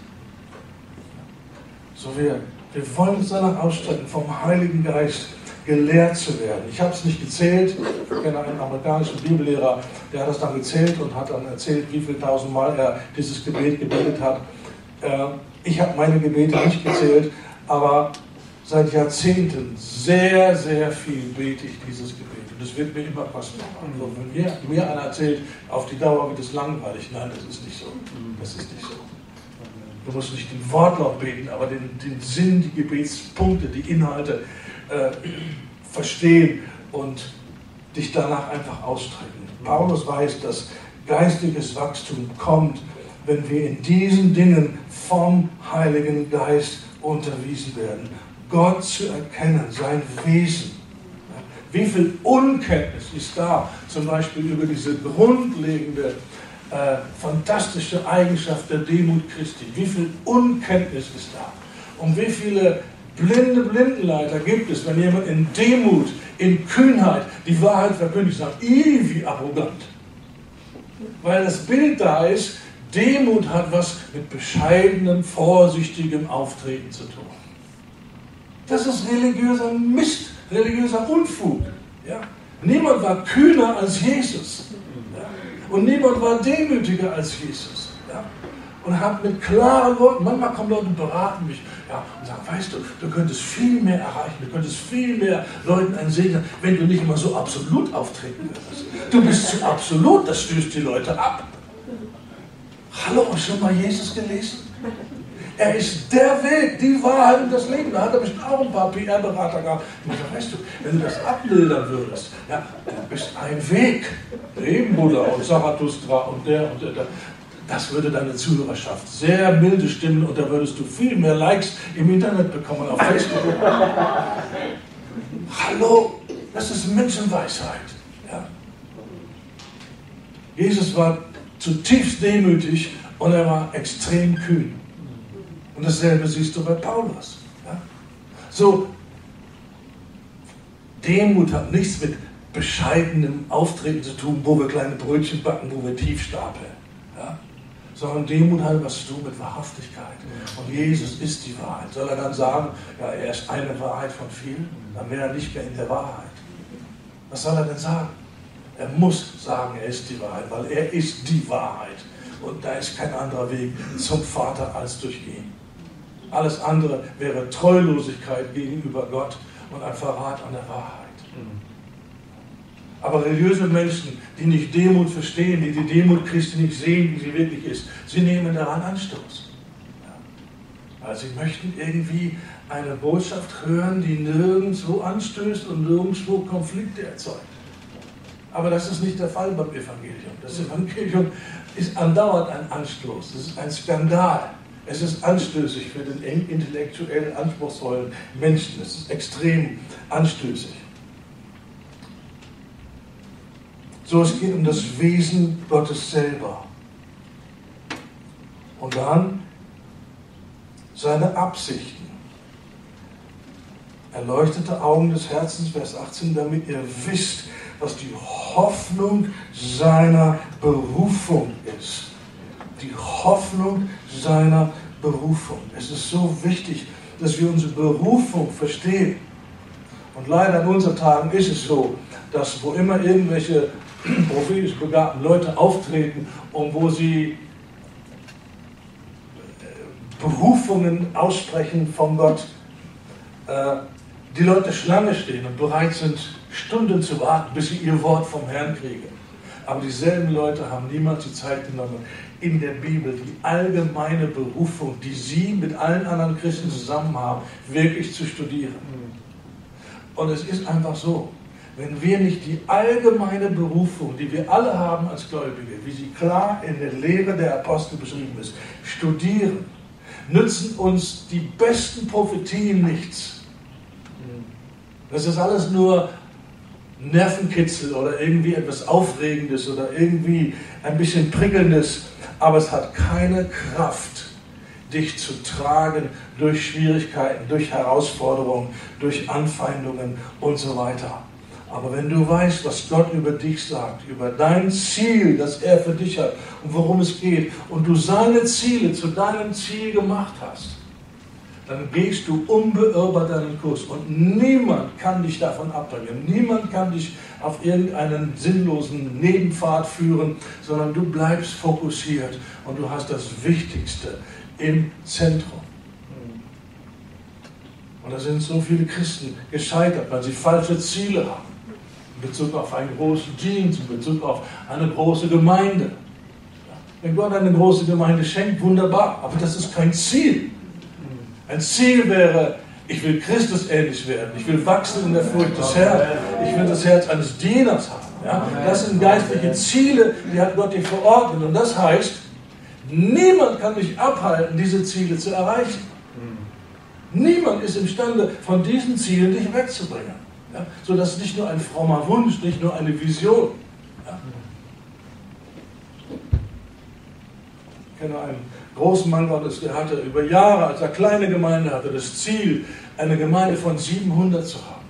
So wir wollen uns danach ausstrecken, vom Heiligen Geist gelehrt zu werden. Ich habe es nicht gezählt. Ich kenne einen amerikanischen Bibellehrer, der hat das dann gezählt und hat dann erzählt, wie viele tausendmal er dieses Gebet gebetet hat. Ich habe meine Gebete nicht gezählt, aber seit Jahrzehnten sehr, sehr viel bete ich dieses Gebet. Und das wird mir immer passen. Also wenn mir einer erzählt, auf die Dauer wird es langweilig. Nein, das ist nicht so. Das ist nicht so. Du musst nicht den Wortlaut beten, aber den Sinn, die Gebetspunkte, die Inhalte verstehen und dich danach einfach ausstrecken. Paulus weiß, dass geistliches Wachstum kommt, wenn wir in diesen Dingen vom Heiligen Geist unterwiesen werden, Gott zu erkennen, sein Wesen. Wie viel Unkenntnis ist da, zum Beispiel über diese grundlegende, fantastische Eigenschaft der Demut Christi. Wie viel Unkenntnis ist da? Und wie viele blinde Blindenleiter gibt es, wenn jemand in Demut, in Kühnheit die Wahrheit verkündigt, sagt, wie arrogant. Weil das Bild da ist, Demut hat was mit bescheidenem, vorsichtigem Auftreten zu tun. Das ist religiöser Mist, religiöser Unfug. Ja? Niemand war kühner als Jesus. Ja? Und niemand war demütiger als Jesus. Ja? Und hat mit klaren Worten, manchmal kommen Leute und beraten mich, ja, und sagen, weißt du, du könntest viel mehr erreichen, du könntest viel mehr Leuten einen Segen, wenn du nicht immer so absolut auftreten würdest. Du bist zu absolut, das stößt die Leute ab. Hallo, schon mal Jesus gelesen? Er ist der Weg, die Wahrheit und das Leben. Da hat er bestimmt auch ein paar PR-Berater gehabt. Und ich sage, weißt du, wenn du das abmildern würdest, ja, du bist ein Weg. Eben Buddha und Zarathustra und der. Das würde deine Zuhörerschaft sehr milde stimmen und da würdest du viel mehr Likes im Internet bekommen, auf Facebook. Hallo, das ist Menschenweisheit. Ja. Jesus war zutiefst demütig und er war extrem kühn. Und dasselbe siehst du bei Paulus. Ja? So, Demut hat nichts mit bescheidenem Auftreten zu tun, wo wir kleine Brötchen backen, wo wir tief stapeln. Ja? Sondern Demut hat was zu tun mit Wahrhaftigkeit. Und Jesus ist die Wahrheit. Soll er dann sagen, ja, er ist eine Wahrheit von vielen? Dann wäre er nicht mehr in der Wahrheit. Was soll er denn sagen? Er muss sagen, er ist die Wahrheit, weil er ist die Wahrheit. Und da ist kein anderer Weg zum Vater als durch ihn. Alles andere wäre Treulosigkeit gegenüber Gott und ein Verrat an der Wahrheit. Aber religiöse Menschen, die nicht Demut verstehen, die die Demut Christi nicht sehen, wie sie wirklich ist, sie nehmen daran Anstoß. Ja. Also sie möchten irgendwie eine Botschaft hören, die nirgendwo anstößt und nirgendwo Konflikte erzeugt. Aber das ist nicht der Fall beim Evangelium. Das Evangelium ist andauernd ein Anstoß. Es ist ein Skandal. Es ist anstößig für den intellektuell anspruchsvollen Menschen. Es ist extrem anstößig. So, es geht um das Wesen Gottes selber. Und dann seine Absichten. Erleuchtete Augen des Herzens, Vers 18, damit ihr wisst, was die Hoffnung seiner Berufung ist. Die Hoffnung seiner Berufung. Es ist so wichtig, dass wir unsere Berufung verstehen. Und leider in unseren Tagen ist es so, dass wo immer irgendwelche prophetisch begabten Leute auftreten und wo sie Berufungen aussprechen von Gott, die Leute Schlange stehen und bereit sind, Stunden zu warten, bis sie ihr Wort vom Herrn kriegen. Aber dieselben Leute haben niemals die Zeit genommen, in der Bibel die allgemeine Berufung, die sie mit allen anderen Christen zusammen haben, wirklich zu studieren. Und es ist einfach so, wenn wir nicht die allgemeine Berufung, die wir alle haben als Gläubige, wie sie klar in der Lehre der Apostel beschrieben ist, studieren, nützen uns die besten Prophetien nichts. Das ist alles nur Nervenkitzel oder irgendwie etwas Aufregendes oder irgendwie ein bisschen Prickelndes, aber es hat keine Kraft, dich zu tragen durch Schwierigkeiten, durch Herausforderungen, durch Anfeindungen und so weiter. Aber wenn du weißt, was Gott über dich sagt, über dein Ziel, das er für dich hat und worum es geht, und du seine Ziele zu deinem Ziel gemacht hast, dann gehst du unbeirrbar deinen Kurs und niemand kann dich davon abbringen. Niemand kann dich auf irgendeinen sinnlosen Nebenpfad führen, sondern du bleibst fokussiert und du hast das Wichtigste im Zentrum. Und da sind so viele Christen gescheitert, weil sie falsche Ziele haben. In Bezug auf einen großen Dienst, in Bezug auf eine große Gemeinde. Wenn Gott eine große Gemeinde schenkt, wunderbar, aber das ist kein Ziel. Ein Ziel wäre, ich will Christus ähnlich werden, ich will wachsen in der Furcht des Herrn, ich will das Herz eines Dieners haben. Ja? Das sind geistliche Ziele, die hat Gott dir verordnet. Und das heißt, niemand kann dich abhalten, diese Ziele zu erreichen. Niemand ist imstande, von diesen Zielen dich wegzubringen. Ja? Sodass es nicht nur ein frommer Wunsch, nicht nur eine Vision. Ja? Ich kenne einen großen Mann Gottes, der hatte über Jahre, als er kleine Gemeinde hatte, das Ziel, eine Gemeinde von 700 zu haben.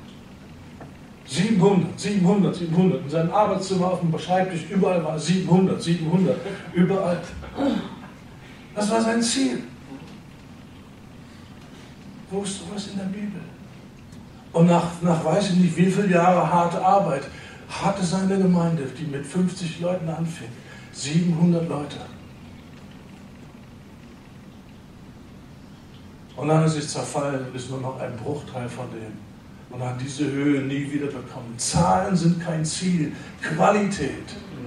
700. In seinem Arbeitszimmer, auf dem Schreibtisch, überall war 700, überall. Das war sein Ziel. Wo ist sowas in der Bibel? Und nach weiß ich nicht wie viele Jahre harte Arbeit hatte seine Gemeinde, die mit 50 Leuten anfing, 700 Leute. Und dann ist es zerfallen und ist nur noch ein Bruchteil von dem. Und hat diese Höhe nie wieder bekommen. Zahlen sind kein Ziel. Qualität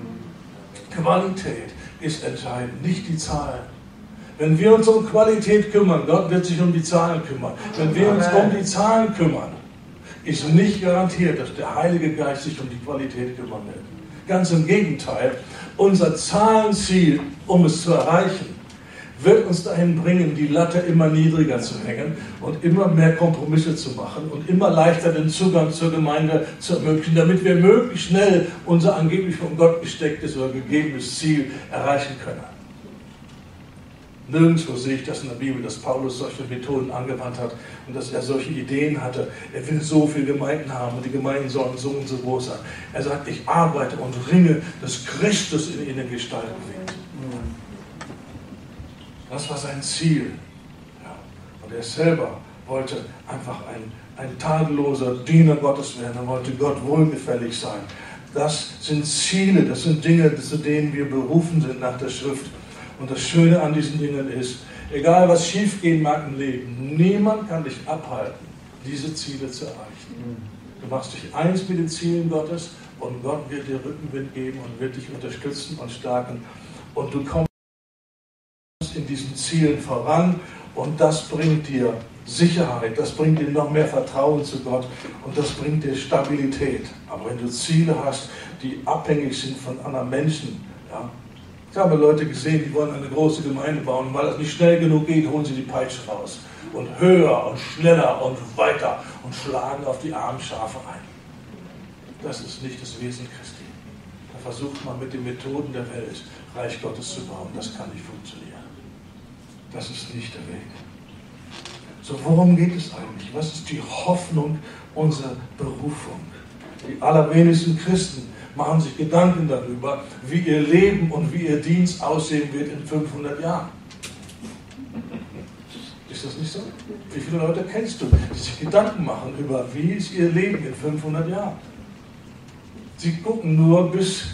ist entscheidend, nicht die Zahlen. Wenn wir uns um Qualität kümmern, Gott wird sich um die Zahlen kümmern. Wenn wir uns um die Zahlen kümmern, ist nicht garantiert, dass der Heilige Geist sich um die Qualität kümmern wird. Ganz im Gegenteil, unser Zahlenziel, um es zu erreichen, wird uns dahin bringen, die Latte immer niedriger zu hängen und immer mehr Kompromisse zu machen und immer leichter den Zugang zur Gemeinde zu ermöglichen, damit wir möglichst schnell unser angeblich von Gott gestecktes oder gegebenes Ziel erreichen können. Nirgendwo sehe ich das in der Bibel, dass Paulus solche Methoden angewandt hat und dass er solche Ideen hatte. Er will so viele Gemeinden haben und die Gemeinden sollen so und so groß sein. Er sagt, ich arbeite und ringe, dass Christus in ihnen gestalten wird. Das war sein Ziel. Ja. Und er selber wollte einfach ein tadelloser Diener Gottes werden. Er wollte Gott wohlgefällig sein. Das sind Ziele, das sind Dinge, zu denen wir berufen sind nach der Schrift. Und das Schöne an diesen Dingen ist, egal was schiefgehen mag im Leben, niemand kann dich abhalten, diese Ziele zu erreichen. Du machst dich eins mit den Zielen Gottes und Gott wird dir Rückenwind geben und wird dich unterstützen und stärken. Und du kommst in diesen Zielen voran und das bringt dir Sicherheit, das bringt dir noch mehr Vertrauen zu Gott und das bringt dir Stabilität. Aber wenn du Ziele hast, die abhängig sind von anderen Menschen, ja, ich habe Leute gesehen, die wollen eine große Gemeinde bauen und weil das nicht schnell genug geht, holen sie die Peitsche raus und höher und schneller und weiter und schlagen auf die armen Schafe ein. Das ist nicht das Wesen Christi. Da versucht man mit den Methoden der Welt Reich Gottes zu bauen. Das kann nicht funktionieren. Das ist nicht der Weg. So, worum geht es eigentlich? Was ist die Hoffnung unserer Berufung? Die allerwenigsten Christen machen sich Gedanken darüber, wie ihr Leben und wie ihr Dienst aussehen wird in 500 Jahren. Ist das nicht so? Wie viele Leute kennst du, die sich Gedanken machen über, wie ist ihr Leben in 500 Jahren? Sie gucken nur bis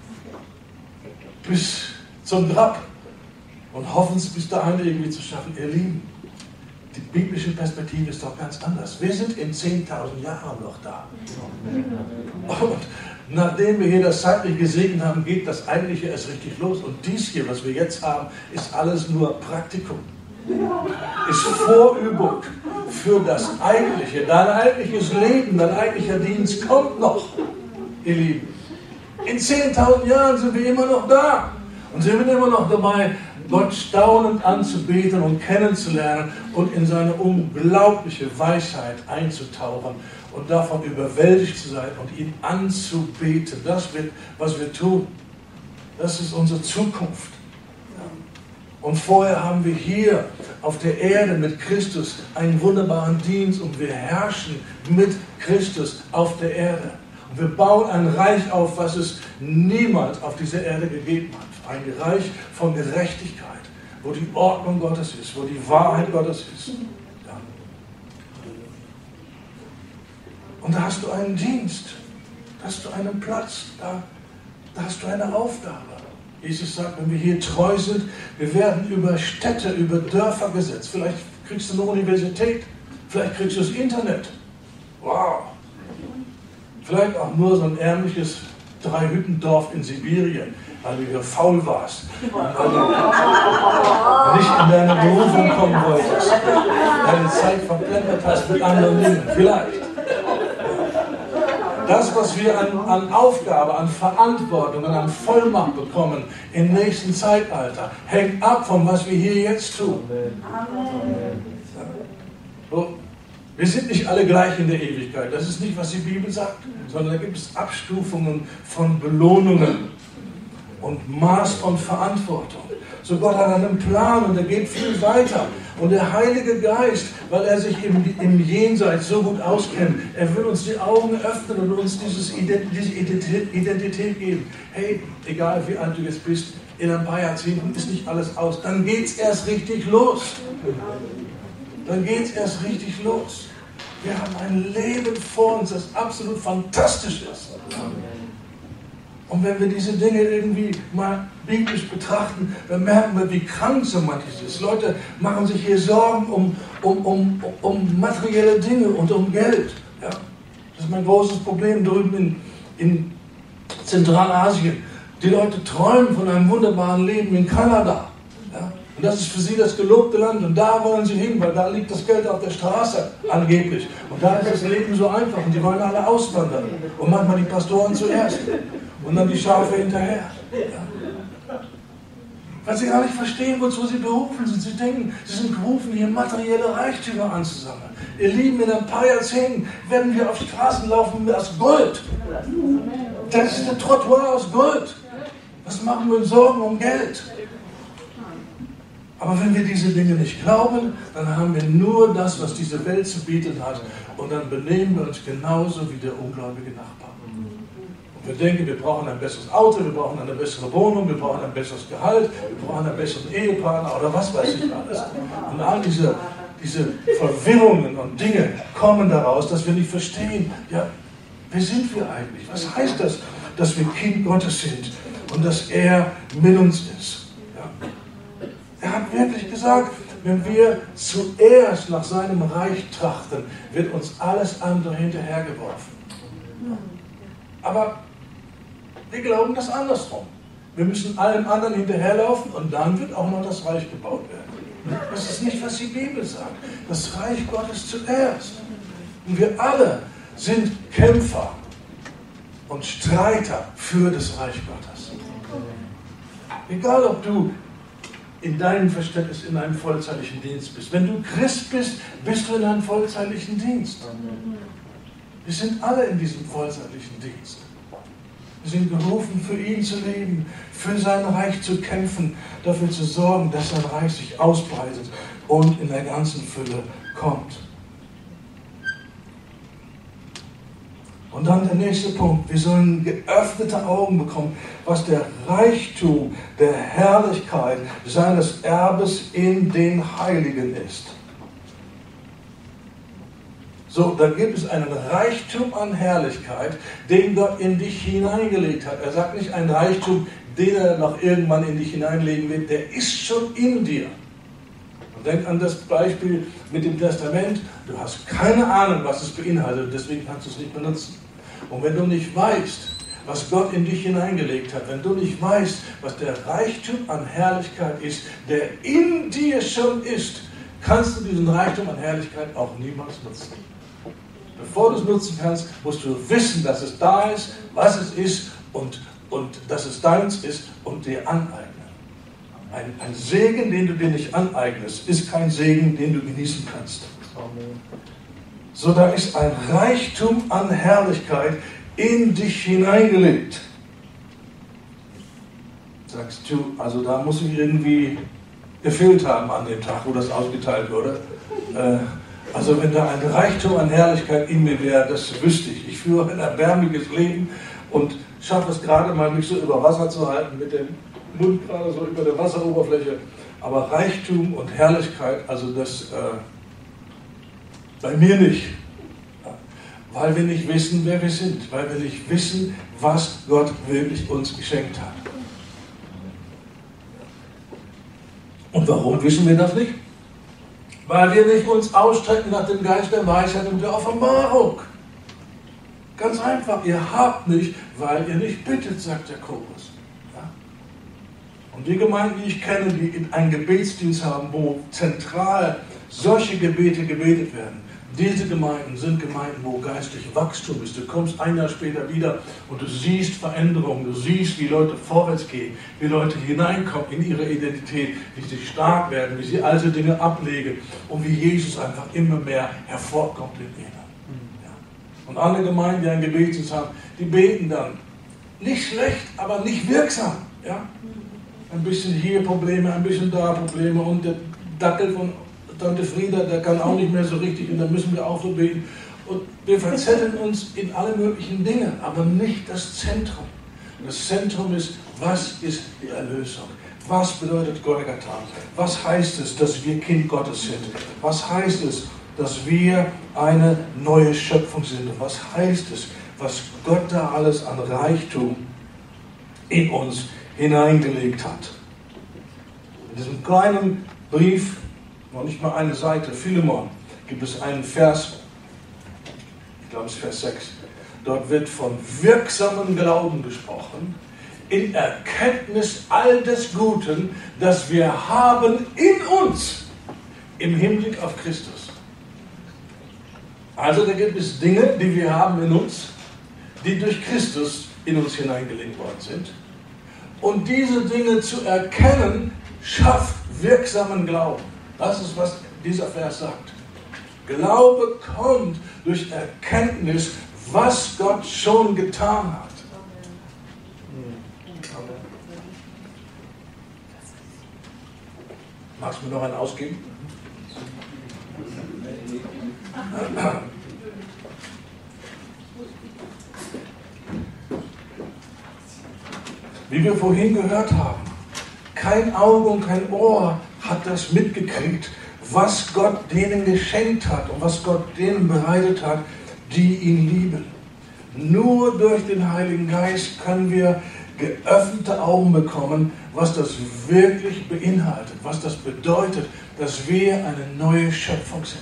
zum Grab und hoffen es bis dahin irgendwie zu schaffen. Ihr Lieben, die biblische Perspektive ist doch ganz anders. Wir sind in 10.000 Jahren noch da. Und nachdem wir hier das zeitlich gesegnet haben, geht das Eigentliche erst richtig los. Und dies hier, was wir jetzt haben, ist alles nur Praktikum. Ist Vorübung für das Eigentliche. Dein eigentliches Leben, dein eigentlicher Dienst kommt noch, ihr Lieben. In 10.000 Jahren sind wir immer noch da. Und sind wir immer noch dabei, Gott staunend anzubeten und kennenzulernen und in seine unglaubliche Weisheit einzutauchen und davon überwältigt zu sein und ihn anzubeten. Das wird, was wir tun. Das ist unsere Zukunft. Und vorher haben wir hier auf der Erde mit Christus einen wunderbaren Dienst und wir herrschen mit Christus auf der Erde. Und wir bauen ein Reich auf, was es niemals auf dieser Erde gegeben hat. Ein Reich von Gerechtigkeit, wo die Ordnung Gottes ist, wo die Wahrheit Gottes ist. Ja. Und da hast du einen Dienst, da hast du einen Platz, da hast du eine Aufgabe. Jesus sagt, wenn wir hier treu sind, wir werden über Städte, über Dörfer gesetzt. Vielleicht kriegst du eine Universität, vielleicht kriegst du das Internet. Wow. Vielleicht auch nur so ein ärmliches 3-Hütten-Dorf in Sibirien, weil du hier faul warst, weil du nicht in deine Berufung kommen wolltest, deine Zeit verplempert hast mit anderen Dingen. Vielleicht. Das, was wir an Aufgabe, an Verantwortung und an Vollmacht bekommen im nächsten Zeitalter, hängt ab von was wir hier jetzt tun. So, wir sind nicht alle gleich in der Ewigkeit. Das ist nicht, was die Bibel sagt, sondern da gibt es Abstufungen von Belohnungen und Maß von Verantwortung. So, Gott hat einen Plan und er geht viel weiter. Und der Heilige Geist, weil er sich im Jenseits so gut auskennt, er will uns die Augen öffnen und uns diese Identität geben. Hey, egal wie alt du jetzt bist, in ein paar Jahrzehnten ist nicht alles aus. Dann geht es erst richtig los. Dann geht es erst richtig los. Wir haben ein Leben vor uns, das absolut fantastisch ist. Und wenn wir diese Dinge irgendwie mal biblisch betrachten, dann merken wir, wie krank so manches ist. Leute machen sich hier Sorgen um materielle Dinge und um Geld. Ja? Das ist mein großes Problem drüben in Zentralasien. Die Leute träumen von einem wunderbaren Leben in Kanada. Ja? Und das ist für sie das gelobte Land. Und da wollen sie hin, weil da liegt das Geld auf der Straße, angeblich. Und da ist das Leben so einfach. Und die wollen alle auswandern. Und manchmal die Pastoren zuerst. Und dann die Schafe hinterher. Ja? Weil sie gar nicht verstehen, wozu sie berufen sind. Sie denken, sie sind berufen, hier materielle Reichtümer anzusammeln. Ihr Lieben, in ein paar Jahrzehnten werden wir auf Straßen laufen aus Gold. Das ist der Trottoir aus Gold. Was machen wir uns Sorgen um Geld? Aber wenn wir diese Dinge nicht glauben, dann haben wir nur das, was diese Welt zu bieten hat. Und dann benehmen wir uns genauso wie der ungläubige Nachbar. Und wir denken, wir brauchen ein besseres Auto, wir brauchen eine bessere Wohnung, wir brauchen ein besseres Gehalt, wir brauchen einen besseren Ehepartner oder was weiß ich alles. Und all diese Verwirrungen und Dinge kommen daraus, dass wir nicht verstehen, ja, wer sind wir eigentlich? Was heißt das, dass wir Kind Gottes sind und dass er mit uns ist? Ja. Er hat wirklich gesagt, wenn wir zuerst nach seinem Reich trachten, wird uns alles andere hinterhergeworfen. Aber wir glauben das andersrum. Wir müssen allem anderen hinterherlaufen und dann wird auch noch das Reich gebaut werden. Das ist nicht, was die Bibel sagt. Das Reich Gottes zuerst. Und wir alle sind Kämpfer und Streiter für das Reich Gottes. Egal, ob du in deinem Verständnis in einem vollzeitlichen Dienst bist. Wenn du Christ bist, bist du in einem vollzeitlichen Dienst. Wir sind alle in diesem vollzeitlichen Dienst. Wir sind gerufen, für ihn zu leben, für sein Reich zu kämpfen, dafür zu sorgen, dass sein Reich sich ausbreitet und in der ganzen Fülle kommt. Und dann der nächste Punkt. Wir sollen geöffnete Augen bekommen, was der Reichtum der Herrlichkeit seines Erbes in den Heiligen ist. So, da gibt es einen Reichtum an Herrlichkeit, den Gott in dich hineingelegt hat. Er sagt nicht ein Reichtum, den er noch irgendwann in dich hineinlegen wird. Der ist schon in dir. Und denk an das Beispiel mit dem Testament. Du hast keine Ahnung, was es beinhaltet, deswegen kannst du es nicht benutzen. Und wenn du nicht weißt, was Gott in dich hineingelegt hat, wenn du nicht weißt, was der Reichtum an Herrlichkeit ist, der in dir schon ist, kannst du diesen Reichtum an Herrlichkeit auch niemals nutzen. Bevor du es nutzen kannst, musst du wissen, dass es da ist, was es ist und dass es deins ist und dir aneignen. Ein Segen, den du dir nicht aneignest, ist kein Segen, den du genießen kannst. So, da ist ein Reichtum an Herrlichkeit in dich hineingelegt. Sagst du, also da muss ich irgendwie gefehlt haben an dem Tag, wo das ausgeteilt wurde. Also wenn da ein Reichtum an Herrlichkeit in mir wäre, das wüsste ich. Ich führe ein erbärmliches Leben und schaffe es gerade mal, mich so über Wasser zu halten, mit dem Mund gerade so über der Wasseroberfläche. Aber Reichtum und Herrlichkeit, also das bei mir nicht. Weil wir nicht wissen, wer wir sind. Weil wir nicht wissen, was Gott wirklich uns geschenkt hat. Und warum wissen wir das nicht? Weil wir nicht uns ausstrecken nach dem Geist der Weisheit und der Offenbarung. Ganz einfach, ihr habt nicht, weil ihr nicht bittet, sagt Jakobus. Ja? Und die Gemeinden, die ich kenne, die einen Gebetsdienst haben, wo zentral solche Gebete gebetet werden, Diese Gemeinden sind Gemeinden, wo geistlich Wachstum ist. Du kommst ein Jahr später wieder und du siehst Veränderungen, du siehst, wie Leute vorwärts gehen, wie Leute hineinkommen in ihre Identität, wie sie stark werden, wie sie alte Dinge ablegen und wie Jesus einfach immer mehr hervorkommt in ihnen. Ja. Und andere Gemeinden, die einen Gebetsdienst haben, die beten dann. Nicht schlecht, aber nicht wirksam. Ja? Ein bisschen hier Probleme, ein bisschen da Probleme und der Dackel von Tante Frieda, der kann auch nicht mehr so richtig und da müssen wir auch so beten. Und wir verzetteln uns in alle möglichen Dinge, aber nicht das Zentrum. Das Zentrum ist, was ist die Erlösung? Was bedeutet Golgatha? Was heißt es, dass wir Kind Gottes sind? Was heißt es, dass wir eine neue Schöpfung sind? Und was heißt es, was Gott da alles an Reichtum in uns hineingelegt hat? In diesem kleinen Brief, noch nicht mal eine Seite, Philemon, gibt es einen Vers, ich glaube es ist Vers 6, dort wird von wirksamen Glauben gesprochen, in Erkenntnis all des Guten, das wir haben in uns, im Hinblick auf Christus. Also da gibt es Dinge, die wir haben in uns, die durch Christus in uns hineingelegt worden sind. Und diese Dinge zu erkennen, schafft wirksamen Glauben. Das ist, was dieser Vers sagt. Glaube kommt durch Erkenntnis, was Gott schon getan hat. Magst du mir noch einen ausgeben? Wie wir vorhin gehört haben, kein Auge und kein Ohr hat das mitgekriegt, was Gott denen geschenkt hat und was Gott denen bereitet hat, die ihn lieben. Nur durch den Heiligen Geist können wir geöffnete Augen bekommen, was das wirklich beinhaltet, was das bedeutet, dass wir eine neue Schöpfung sind.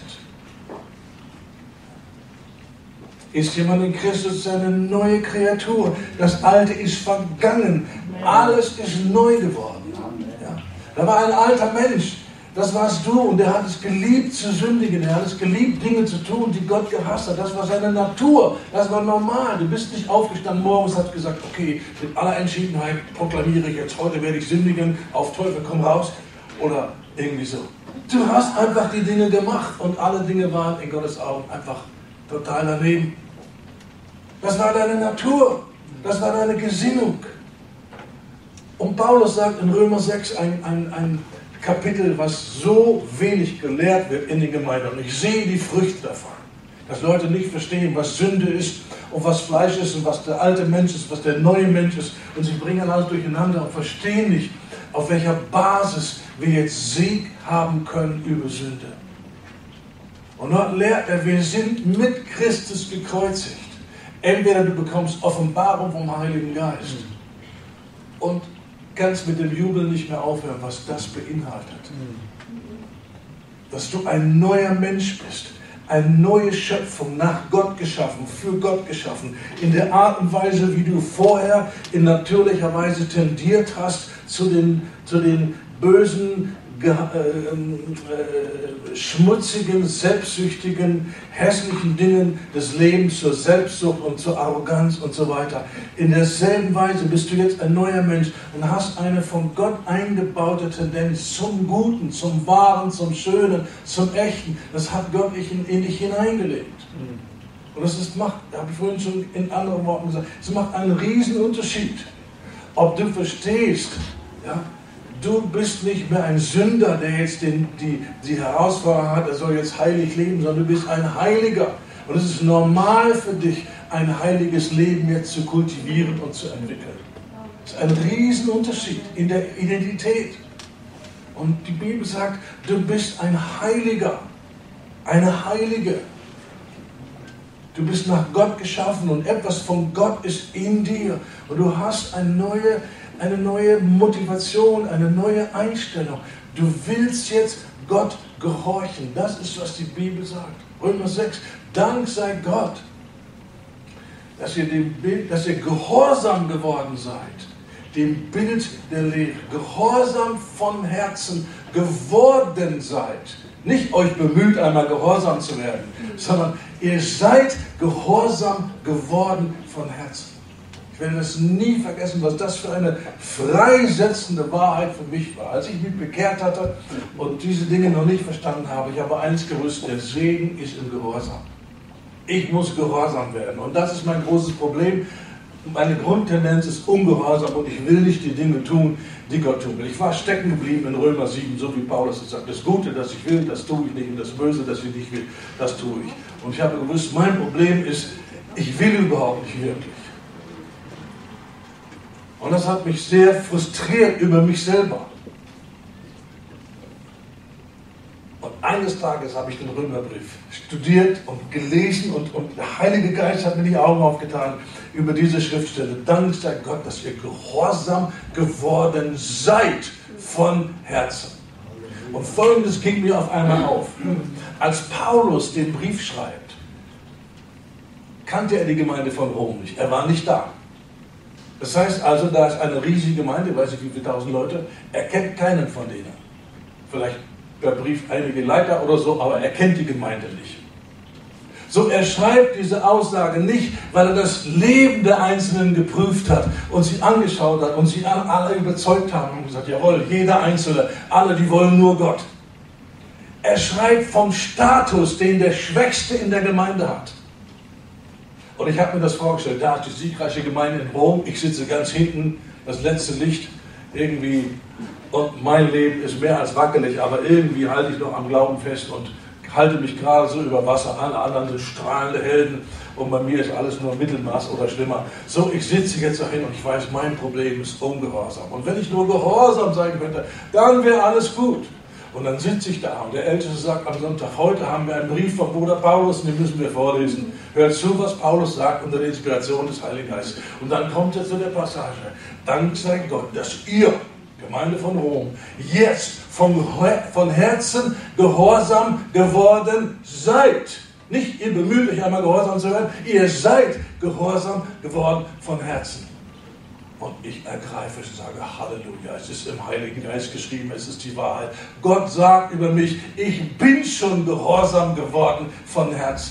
Ist jemand in Christus eine neue Kreatur? Das Alte ist vergangen. Alles ist neu geworden. Ja. Da war ein alter Mensch, das warst du, und der hat es geliebt zu sündigen. Er hat es geliebt, Dinge zu tun, die Gott gehasst hat. Das war seine Natur. Das war normal. Du bist nicht aufgestanden morgens und hast gesagt, okay, mit aller Entschiedenheit proklamiere ich jetzt, heute werde ich sündigen, auf Teufel komm raus. Oder irgendwie so. Du hast einfach die Dinge gemacht und alle Dinge waren in Gottes Augen einfach total daneben. Das war deine Natur. Das war deine Gesinnung. Und Paulus sagt in Römer 6 ein Kapitel, was so wenig gelehrt wird in den Gemeinden. Und ich sehe die Früchte davon. Dass Leute nicht verstehen, was Sünde ist und was Fleisch ist und was der alte Mensch ist, was der neue Mensch ist. Und sie bringen alles durcheinander und verstehen nicht, auf welcher Basis wir jetzt Sieg haben können über Sünde. Und dort lehrt er, wir sind mit Christus gekreuzigt. Entweder du bekommst Offenbarung vom Heiligen Geist und kannst mit dem Jubel nicht mehr aufhören, was das beinhaltet. Dass du ein neuer Mensch bist, eine neue Schöpfung, nach Gott geschaffen, für Gott geschaffen, in der Art und Weise, wie du vorher in natürlicher Weise tendiert hast zu den bösen, schmutzigen, selbstsüchtigen, hässlichen Dingen des Lebens, zur Selbstsucht und zur Arroganz und so weiter. In derselben Weise bist du jetzt ein neuer Mensch und hast eine von Gott eingebaute Tendenz zum Guten, zum Wahren, zum Schönen, zum Echten. Das hat Gott in dich hineingelegt. Und das macht, habe ich vorhin schon in anderen Worten gesagt, es macht einen riesen Unterschied, ob du verstehst, ja, du bist nicht mehr ein Sünder, der jetzt die Herausforderung hat, er soll jetzt heilig leben, sondern du bist ein Heiliger. Und es ist normal für dich, ein heiliges Leben jetzt zu kultivieren und zu entwickeln. Das ist ein Riesenunterschied in der Identität. Und die Bibel sagt, du bist ein Heiliger, eine Heilige. Du bist nach Gott geschaffen und etwas von Gott ist in dir. Und du hast eine neue Motivation, eine neue Einstellung. Du willst jetzt Gott gehorchen. Das ist, was die Bibel sagt. Römer 6. Dank sei Gott, dass ihr gehorsam geworden seid, dem Bild der Lehre. Gehorsam von Herzen geworden seid. nicht euch bemüht, einmal gehorsam zu werden, sondern ihr seid gehorsam geworden von Herzen. Ich werde das nie vergessen, was das für eine freisetzende Wahrheit für mich war. Als ich mich bekehrt hatte und diese Dinge noch nicht verstanden habe, ich habe eins gewusst, der Segen ist im Gehorsam. Ich muss gehorsam werden. Und das ist mein großes Problem. Meine Grundtendenz ist Ungehorsam und ich will nicht die Dinge tun, die Gott tun will. Ich war stecken geblieben in Römer 7, so wie Paulus es sagt. Das Gute, das ich will, das tue ich nicht. Und das Böse, das ich nicht will, das tue ich. Und ich habe gewusst, mein Problem ist, ich will überhaupt nicht wirklich. Und das hat mich sehr frustriert über mich selber. Und eines Tages habe ich den Römerbrief studiert und gelesen und der Heilige Geist hat mir die Augen aufgetan über diese Schriftstelle. Dank sei Gott, dass ihr gehorsam geworden seid von Herzen. Und Folgendes ging mir auf einmal auf. Als Paulus den Brief schreibt, kannte er die Gemeinde von Rom nicht. Er war nicht da. Das heißt also, da ist eine riesige Gemeinde, ich weiß nicht wie viele tausend Leute, er kennt keinen von denen. Vielleicht per Brief einige Leiter oder so, aber er kennt die Gemeinde nicht. So, er schreibt diese Aussage nicht, weil er das Leben der Einzelnen geprüft hat und sie angeschaut hat und sie alle überzeugt haben und gesagt, jawohl, jeder Einzelne, alle, die wollen nur Gott. Er schreibt vom Status, den der Schwächste in der Gemeinde hat. Und ich habe mir das vorgestellt, da ist die siegreiche Gemeinde in Rom, ich sitze ganz hinten, das letzte Licht irgendwie und mein Leben ist mehr als wackelig, aber irgendwie halte ich noch am Glauben fest und halte mich gerade so über Wasser, alle anderen sind strahlende Helden und bei mir ist alles nur Mittelmaß oder schlimmer. So, ich sitze jetzt dahin und ich weiß, mein Problem ist Ungehorsam. Und wenn ich nur gehorsam sein könnte, dann wäre alles gut. Und dann sitze ich da und der Älteste sagt am Sonntag, heute haben wir einen Brief von Bruder Paulus und den müssen wir vorlesen. Hört zu, was Paulus sagt unter der Inspiration des Heiligen Geistes. Und dann kommt er zu der Passage. Dank sei Gott, dass ihr, Gemeinde von Rom, jetzt von Herzen gehorsam geworden seid. Nicht ihr bemüht euch einmal gehorsam zu werden, ihr seid gehorsam geworden von Herzen. Und ich ergreife es und sage, Halleluja, es ist im Heiligen Geist geschrieben, es ist die Wahrheit. Gott sagt über mich, ich bin schon gehorsam geworden von Herzen.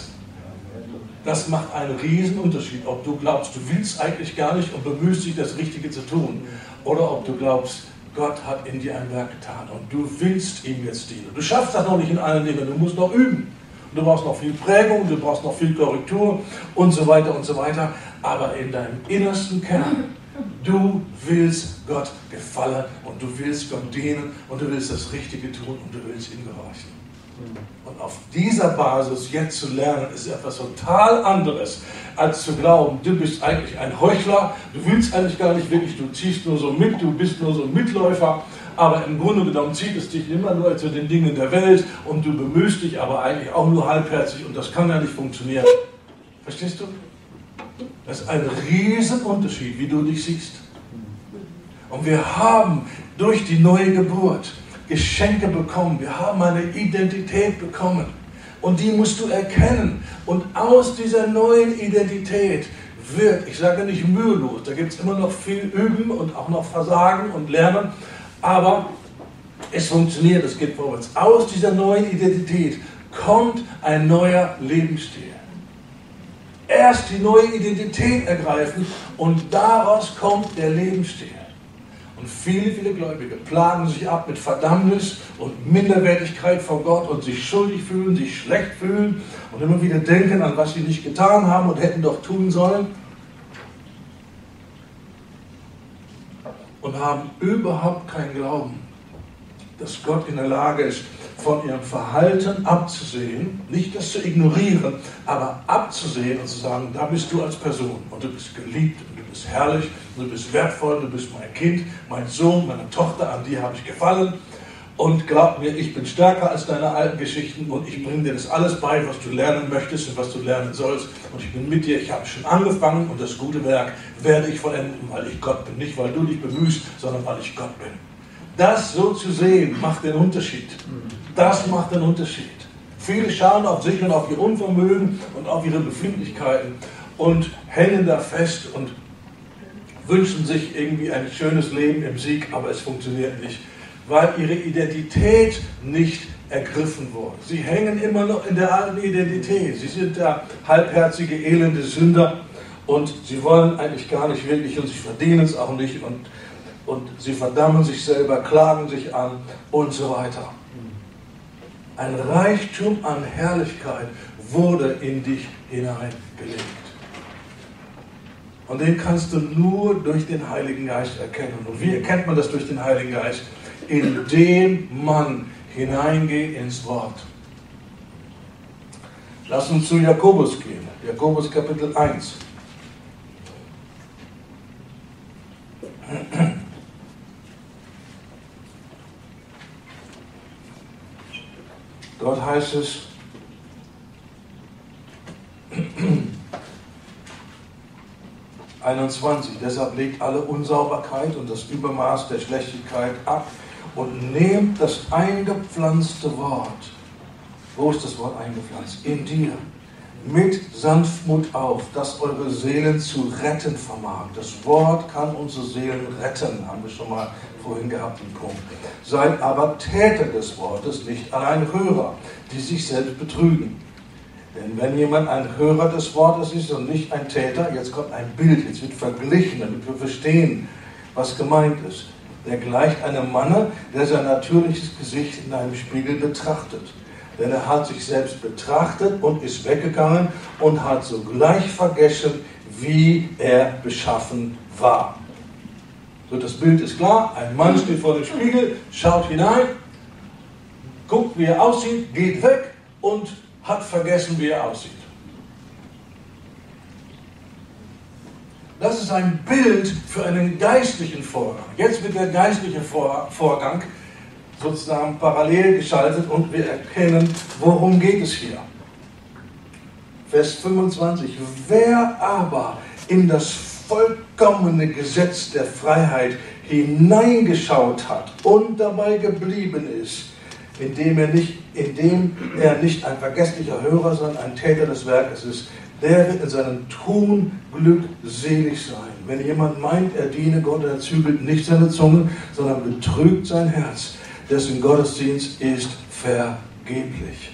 Das macht einen riesen Unterschied, ob du glaubst, du willst eigentlich gar nicht und bemühst dich, das Richtige zu tun. Oder ob du glaubst, Gott hat in dir ein Werk getan und du willst ihm jetzt dienen. Du schaffst das noch nicht in allen Dingen, du musst noch üben. Du brauchst noch viel Prägung, du brauchst noch viel Korrektur und so weiter und so weiter. Aber in deinem innersten Kern, du willst Gott gefallen und du willst Gott dienen und du willst das Richtige tun und du willst ihm gehorchen. Und auf dieser Basis jetzt zu lernen, ist etwas total anderes, als zu glauben, du bist eigentlich ein Heuchler, du willst eigentlich gar nicht wirklich, du ziehst nur so mit, du bist nur so ein Mitläufer, aber im Grunde genommen zieht es dich immer nur zu den Dingen der Welt und du bemühst dich aber eigentlich auch nur halbherzig und das kann ja nicht funktionieren. Verstehst du? Das ist ein riesen Unterschied, wie du dich siehst. Und wir haben durch die neue Geburt Geschenke bekommen. Wir haben eine Identität bekommen. Und die musst du erkennen. Und aus dieser neuen Identität wird, ich sage nicht mühelos, da gibt es immer noch viel Üben und auch noch Versagen und Lernen, aber es funktioniert, es geht vorwärts. Aus dieser neuen Identität kommt ein neuer Lebensstil. Erst die neue Identität ergreifen und daraus kommt der Lebensstil. Und viele, viele Gläubige plagen sich ab mit Verdammnis und Minderwertigkeit vor Gott und sich schuldig fühlen, sich schlecht fühlen und immer wieder denken an, was sie nicht getan haben und hätten doch tun sollen. Und haben überhaupt keinen Glauben, dass Gott in der Lage ist, von ihrem Verhalten abzusehen, nicht das zu ignorieren, aber abzusehen und zu sagen, da bist du als Person und du bist geliebt und du bist herrlich und du bist wertvoll, du bist mein Kind, mein Sohn, meine Tochter, an die habe ich gefallen und glaub mir, ich bin stärker als deine alten Geschichten und ich bringe dir das alles bei, was du lernen möchtest und was du lernen sollst und ich bin mit dir, ich habe schon angefangen und das gute Werk werde ich vollenden, weil ich Gott bin, nicht weil du dich bemühst, sondern weil ich Gott bin. Das so zu sehen, macht den Unterschied. Das macht den Unterschied. Viele schauen auf sich und auf ihr Unvermögen und auf ihre Befindlichkeiten und hängen da fest und wünschen sich irgendwie ein schönes Leben im Sieg, aber es funktioniert nicht, weil ihre Identität nicht ergriffen wurde. Sie hängen immer noch in der alten Identität. Sie sind der halbherzige, elende Sünder und sie wollen eigentlich gar nicht wirklich und sie verdienen es auch nicht und sie verdammen sich selber, klagen sich an und so weiter. Ein Reichtum an Herrlichkeit wurde in dich hineingelegt. Und den kannst du nur durch den Heiligen Geist erkennen. Und wie erkennt man das durch den Heiligen Geist? Indem man hineingeht ins Wort. Lass uns zu Jakobus gehen. Jakobus Kapitel 1. Dort heißt es, deshalb legt alle Unsauberkeit und das Übermaß der Schlechtigkeit ab und nehmt das eingepflanzte Wort. Wo ist das Wort eingepflanzt? In dir. Mit Sanftmut auf, das eure Seelen zu retten vermag. Das Wort kann unsere Seelen retten, haben wir schon mal vorhin gehabt im Punkt. Seid aber Täter des Wortes, nicht allein Hörer, die sich selbst betrügen. Denn wenn jemand ein Hörer des Wortes ist und nicht ein Täter, jetzt kommt ein Bild, jetzt wird verglichen, damit wir verstehen, was gemeint ist. Der gleicht einem Manne, der sein natürliches Gesicht in einem Spiegel betrachtet. Denn er hat sich selbst betrachtet und ist weggegangen und hat sogleich vergessen, wie er beschaffen war. So, das Bild ist klar. Ein Mann steht vor dem Spiegel, schaut hinein, guckt, wie er aussieht, geht weg und hat vergessen, wie er aussieht. Das ist ein Bild für einen geistlichen Vorgang. Jetzt wird der geistliche Vorgang sozusagen parallel geschaltet und wir erkennen, worum geht es hier. Vers 25. Wer aber in das vollkommene Gesetz der Freiheit hineingeschaut hat und dabei geblieben ist, indem er nicht ein vergesslicher Hörer, sondern ein Täter des Werkes ist, der wird in seinem Tun glückselig sein. Wenn jemand meint, er diene Gott, er zügelt nicht seine Zunge, sondern betrügt sein Herz, dessen Gottesdienst ist vergeblich.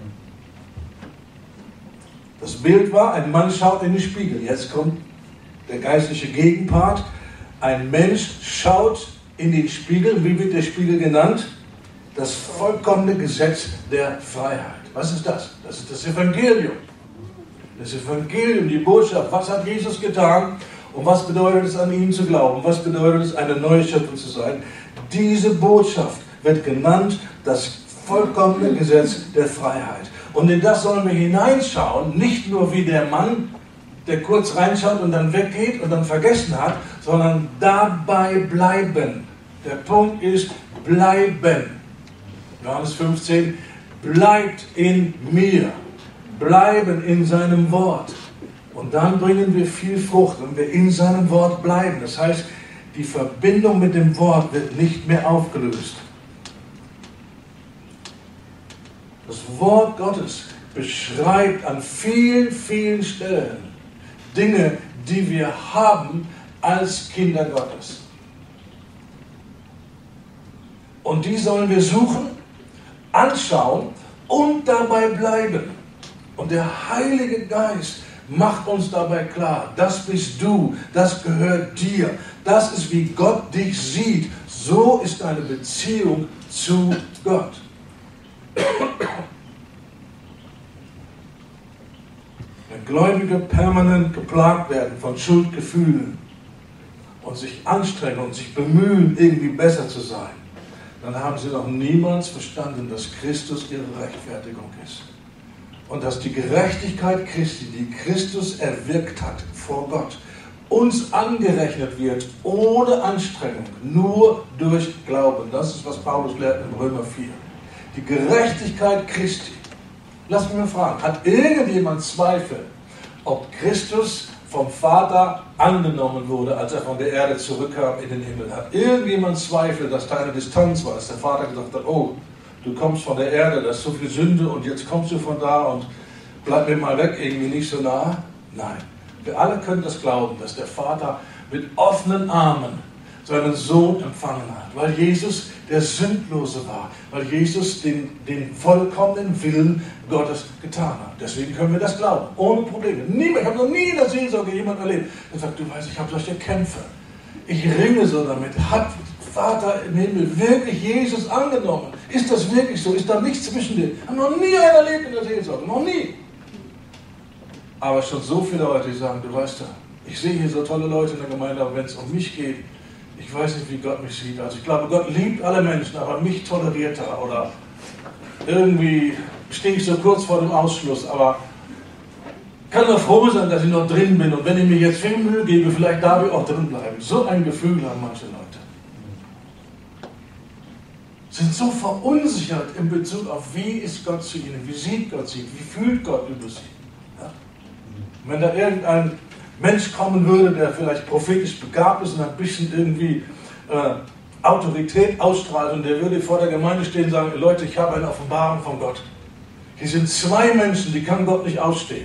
Das Bild war, ein Mann schaut in den Spiegel. Jetzt kommt der geistliche Gegenpart. Ein Mensch schaut in den Spiegel. Wie wird der Spiegel genannt? Das vollkommene Gesetz der Freiheit. Was ist das? Das ist das Evangelium. Das Evangelium, die Botschaft. Was hat Jesus getan? Und was bedeutet es, an ihn zu glauben? Was bedeutet es, eine neue Schöpfung zu sein? Diese Botschaft wird genannt das vollkommene Gesetz der Freiheit. Und in das sollen wir hineinschauen, nicht nur wie der Mann, der kurz reinschaut und dann weggeht und dann vergessen hat, sondern dabei bleiben. Der Punkt ist, bleiben. Johannes 15, bleibt in mir, bleiben in seinem Wort. Und dann bringen wir viel Frucht, wenn wir in seinem Wort bleiben. Das heißt, die Verbindung mit dem Wort wird nicht mehr aufgelöst. Das Wort Gottes beschreibt an vielen, vielen Stellen Dinge, die wir haben als Kinder Gottes. Und die sollen wir suchen, anschauen und dabei bleiben. Und der Heilige Geist macht uns dabei klar, das bist du, das gehört dir, das ist wie Gott dich sieht, so ist deine Beziehung zu Gott. Wenn Gläubige permanent geplagt werden von Schuldgefühlen und sich anstrengen und sich bemühen, irgendwie besser zu sein, dann haben sie noch niemals verstanden, dass Christus ihre Rechtfertigung ist. Und dass die Gerechtigkeit Christi, die Christus erwirkt hat vor Gott, uns angerechnet wird ohne Anstrengung, nur durch Glauben. Das ist, was Paulus lehrt in Römer 4. Die Gerechtigkeit Christi. Lass mich mal fragen, hat irgendjemand Zweifel, ob Christus vom Vater angenommen wurde, als er von der Erde zurückkam in den Himmel? Hat irgendjemand Zweifel, dass da eine Distanz war, dass der Vater gesagt hat, oh, du kommst von der Erde, da ist so viel Sünde und jetzt kommst du von da und bleib mir mal weg, irgendwie nicht so nah? Nein. Wir alle können das glauben, dass der Vater mit offenen Armen seinen Sohn empfangen hat, weil Jesus der Sündlose war, weil Jesus den vollkommenen Willen Gottes getan hat. Deswegen können wir das glauben, ohne Probleme. Niemand, ich habe noch nie in der Seelsorge jemanden erlebt, der sagt, du weißt, ich habe solche Kämpfe. Ich ringe so damit. Hat Vater im Himmel wirklich Jesus angenommen? Ist das wirklich so? Ist da nichts zwischen denen? Haben noch nie einer erlebt in der Seelsorge, noch nie. Aber schon so viele Leute, die sagen, du weißt ja, ich sehe hier so tolle Leute in der Gemeinde, aber wenn es um mich geht, ich weiß nicht, wie Gott mich sieht. Also ich glaube, Gott liebt alle Menschen, aber mich toleriert er. Oder irgendwie stehe ich so kurz vor dem Ausschluss, aber kann nur froh sein, dass ich noch drin bin. Und wenn ich mir jetzt viel Mühe gebe, vielleicht darf ich auch drin bleiben. So ein Gefühl haben manche Leute. Sind so verunsichert in Bezug auf, wie ist Gott zu ihnen, wie sieht Gott sie, wie fühlt Gott über sie. Ja? Wenn da irgendein Mensch kommen würde, der vielleicht prophetisch begabt ist und ein bisschen irgendwie Autorität ausstrahlt und der würde vor der Gemeinde stehen und sagen, Leute, ich habe eine Offenbarung von Gott. Hier sind zwei Menschen, die kann Gott nicht ausstehen.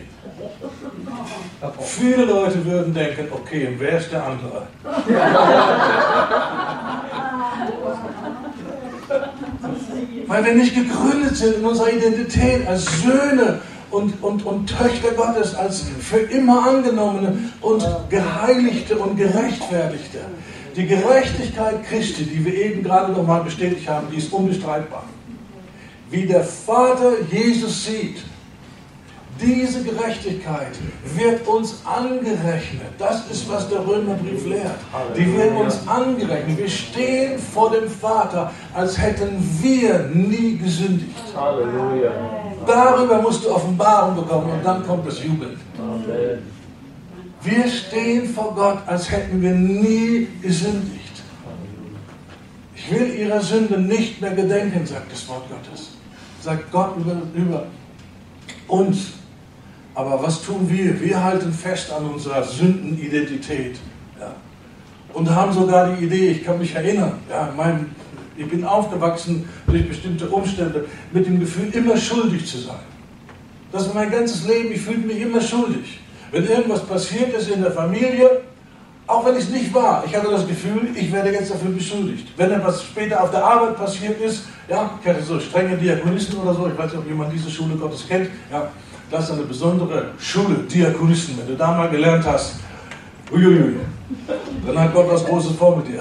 Viele Leute würden denken, okay, und wer ist der andere? Weil wir nicht gegründet sind in unserer Identität als Söhne und Töchter Gottes, als für immer angenommene und geheiligte und gerechtfertigte. Die Gerechtigkeit Christi, die wir eben gerade noch mal bestätigt haben, die ist unbestreitbar. Wie der Vater Jesus sieht, diese Gerechtigkeit wird uns angerechnet. Das ist, was der Römerbrief lehrt. Die wird uns angerechnet. Wir stehen vor dem Vater, als hätten wir nie gesündigt. Halleluja. Darüber musst du Offenbarung bekommen und dann kommt das Jubeln. Amen. Wir stehen vor Gott, als hätten wir nie gesündigt. Ich will ihrer Sünde nicht mehr gedenken, sagt das Wort Gottes. Sagt Gott über uns. Aber was tun wir? Wir halten fest an unserer Sündenidentität. Ja. Und haben sogar die Idee, ich kann mich erinnern, ja, ich bin aufgewachsen durch bestimmte Umstände mit dem Gefühl, immer schuldig zu sein. Das ist mein ganzes Leben, ich fühlte mich immer schuldig. Wenn irgendwas passiert ist in der Familie, auch wenn es nicht war, ich hatte das Gefühl, ich werde jetzt dafür beschuldigt. Wenn etwas später auf der Arbeit passiert ist, ja, ich hatte so strenge Diakonissen oder so, ich weiß nicht, ob jemand diese Schule Gottes kennt, ja, das ist eine besondere Schule, Diakonissen. Wenn du da mal gelernt hast, uiuiui, dann hat Gott was Großes vor mit dir.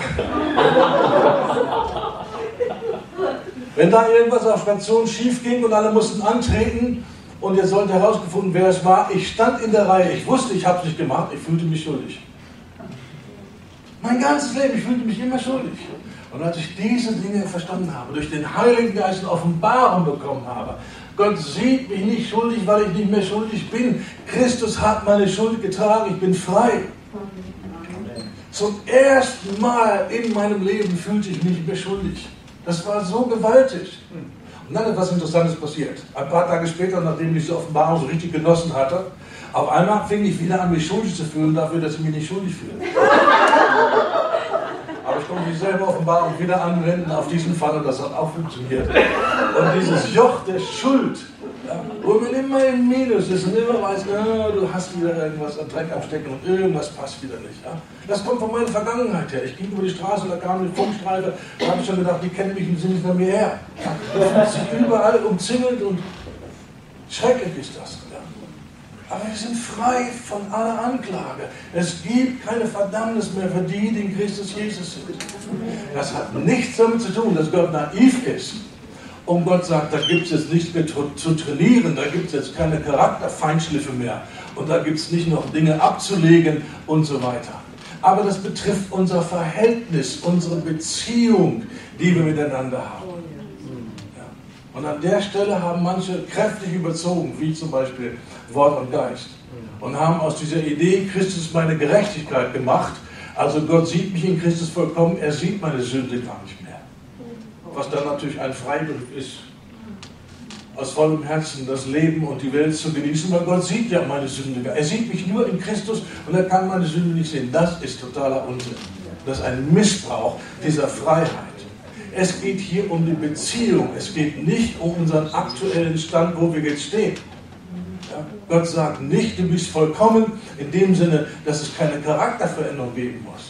Wenn da irgendwas auf Station schief ging und alle mussten antreten und jetzt sollte herausgefunden, wer es war, ich stand in der Reihe, ich wusste, ich habe es nicht gemacht, ich fühlte mich schuldig. Mein ganzes Leben, ich fühlte mich immer schuldig. Und als ich diese Dinge verstanden habe, durch den Heiligen Geist eine Offenbarung bekommen habe, Gott sieht mich nicht schuldig, weil ich nicht mehr schuldig bin. Christus hat meine Schuld getragen, ich bin frei. Zum ersten Mal in meinem Leben fühlte ich mich nicht mehr schuldig. Das war so gewaltig. Und dann ist etwas Interessantes passiert. Ein paar Tage später, nachdem ich diese Offenbarung so richtig genossen hatte, auf einmal fing ich wieder an, mich schuldig zu fühlen dafür, dass ich mich nicht schuldig fühle. Aber ich konnte dieselbe Offenbarung wieder anwenden auf diesen Fall und das hat auch funktioniert. Und dieses Joch der Schuld, ja, wo man immer im Minus ist und immer weiß, du hast wieder irgendwas an Dreck am Stecken und irgendwas passt wieder nicht. Ja. Das kommt von meiner Vergangenheit her. Ich ging über die Straße und da kam eine Funkstreife, da habe ich schon gedacht, die kennen mich und sind nicht mehr mir her. Ja. Das fühlt sich überall umzingelt und schrecklich ist das. Ja. Aber wir sind frei von aller Anklage. Es gibt keine Verdammnis mehr für die, die in Christus Jesus sind. Das hat nichts damit zu tun, dass Gott naiv ist. Und Gott sagt, da gibt es jetzt nichts mehr zu trainieren, da gibt es jetzt keine Charakterfeinschliffe mehr. Und da gibt es nicht noch Dinge abzulegen und so weiter. Aber das betrifft unser Verhältnis, unsere Beziehung, die wir miteinander haben. Ja. Und an der Stelle haben manche kräftig überzogen, wie zum Beispiel Wort und Geist. Und haben aus dieser Idee, Christus ist meine Gerechtigkeit gemacht. Also Gott sieht mich in Christus vollkommen, er sieht meine Sünde gar nicht mehr. Was dann natürlich ein Freibrief ist, aus vollem Herzen das Leben und die Welt zu genießen, weil Gott sieht ja meine Sünde. Er sieht mich nur in Christus und er kann meine Sünde nicht sehen. Das ist totaler Unsinn. Das ist ein Missbrauch dieser Freiheit. Es geht hier um die Beziehung. Es geht nicht um unseren aktuellen Stand, wo wir jetzt stehen. Ja? Gott sagt nicht, du bist vollkommen, in dem Sinne, dass es keine Charakterveränderung geben muss.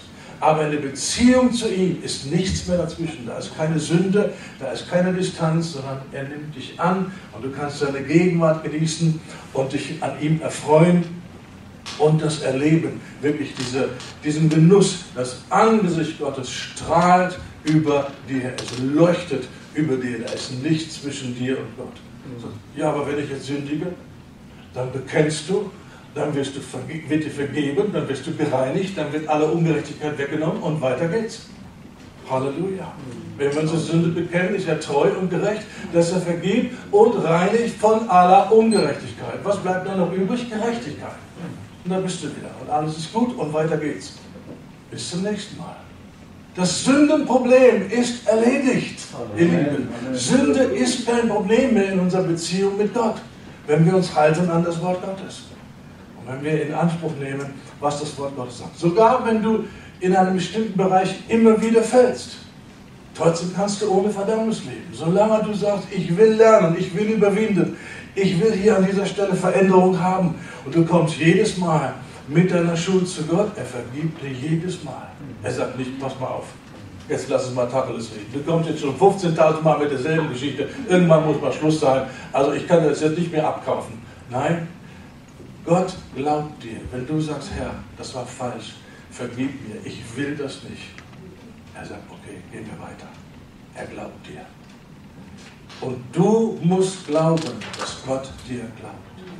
Aber in der Beziehung zu ihm ist nichts mehr dazwischen. Da ist keine Sünde, da ist keine Distanz, sondern er nimmt dich an und du kannst seine Gegenwart genießen und dich an ihm erfreuen und das Erleben, wirklich diesen Genuss. Das Angesicht Gottes strahlt über dir, es leuchtet über dir, da ist nichts zwischen dir und Gott. Ja, aber wenn ich jetzt sündige, dann bekennst du, dann wird dir vergeben, dann wirst du gereinigt, dann wird alle Ungerechtigkeit weggenommen und weiter geht's. Halleluja. Wenn wir unsere Sünde bekennen, ist er treu und gerecht, dass er vergibt und reinigt von aller Ungerechtigkeit. Was bleibt dann noch übrig? Gerechtigkeit. Und dann bist du wieder. Und alles ist gut und weiter geht's. Bis zum nächsten Mal. Das Sündenproblem ist erledigt, ihr Lieben. Sünde ist kein Problem mehr in unserer Beziehung mit Gott, wenn wir uns halten an das Wort Gottes. Und wenn wir in Anspruch nehmen, was das Wort Gottes sagt. Sogar wenn du in einem bestimmten Bereich immer wieder fällst, trotzdem kannst du ohne Verdammnis leben. Solange du sagst, ich will lernen, ich will überwinden, ich will hier an dieser Stelle Veränderung haben. Und du kommst jedes Mal mit deiner Schuld zu Gott, er vergibt dir jedes Mal. Er sagt nicht, pass mal auf, jetzt lass es mal Tacheles reden. Du kommst jetzt schon 15.000 Mal mit derselben Geschichte, irgendwann muss mal Schluss sein, also ich kann das jetzt nicht mehr abkaufen. Nein, Gott glaubt dir, wenn du sagst, Herr, das war falsch, vergib mir, ich will das nicht. Er sagt, okay, gehen wir weiter. Er glaubt dir. Und du musst glauben, dass Gott dir glaubt.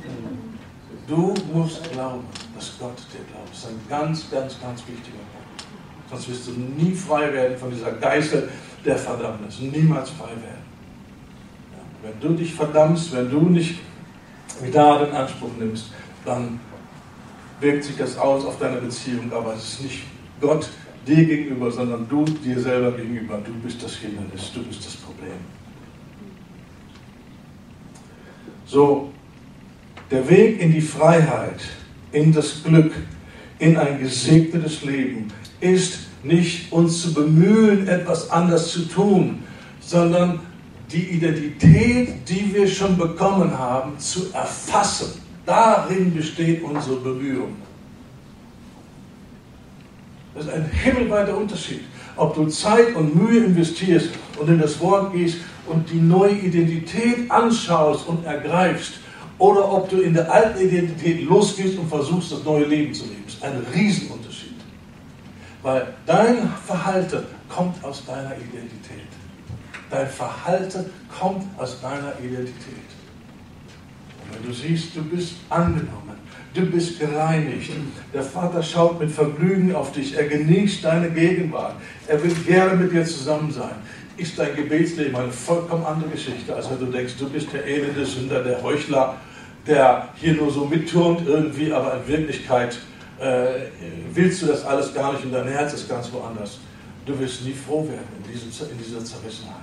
Du musst glauben, dass Gott dir glaubt. Das ist ein ganz, ganz, ganz wichtiger Punkt. Sonst wirst du nie frei werden von dieser Geißel der Verdammnis. Niemals frei werden. Ja, wenn du dich verdammst, wenn du nicht Gnade in Anspruch nimmst, dann wirkt sich das aus auf deine Beziehung. Aber es ist nicht Gott dir gegenüber, sondern du dir selber gegenüber. Du bist das Hindernis, du bist das Problem. So, der Weg in die Freiheit, in das Glück, in ein gesegnetes Leben ist nicht uns zu bemühen, etwas anders zu tun, sondern die Identität, die wir schon bekommen haben, zu erfassen. Darin besteht unsere Bemühung. Das ist ein himmelweiter Unterschied. Ob du Zeit und Mühe investierst und in das Wort gehst und die neue Identität anschaust und ergreifst, oder ob du in der alten Identität losgehst und versuchst, das neue Leben zu leben. Das ist ein Riesenunterschied. Weil dein Verhalten kommt aus deiner Identität. Dein Verhalten kommt aus deiner Identität. Und wenn du siehst, du bist angenommen, du bist gereinigt, der Vater schaut mit Vergnügen auf dich, er genießt deine Gegenwart, er will gerne mit dir zusammen sein. Ist dein Gebetsleben eine vollkommen andere Geschichte, als wenn du denkst, du bist der elende Sünder, der Heuchler, der hier nur so mitturnt irgendwie, aber in Wirklichkeit willst du das alles gar nicht und dein Herz ist ganz woanders. Du wirst nie froh werden in dieser Zerrissenheit.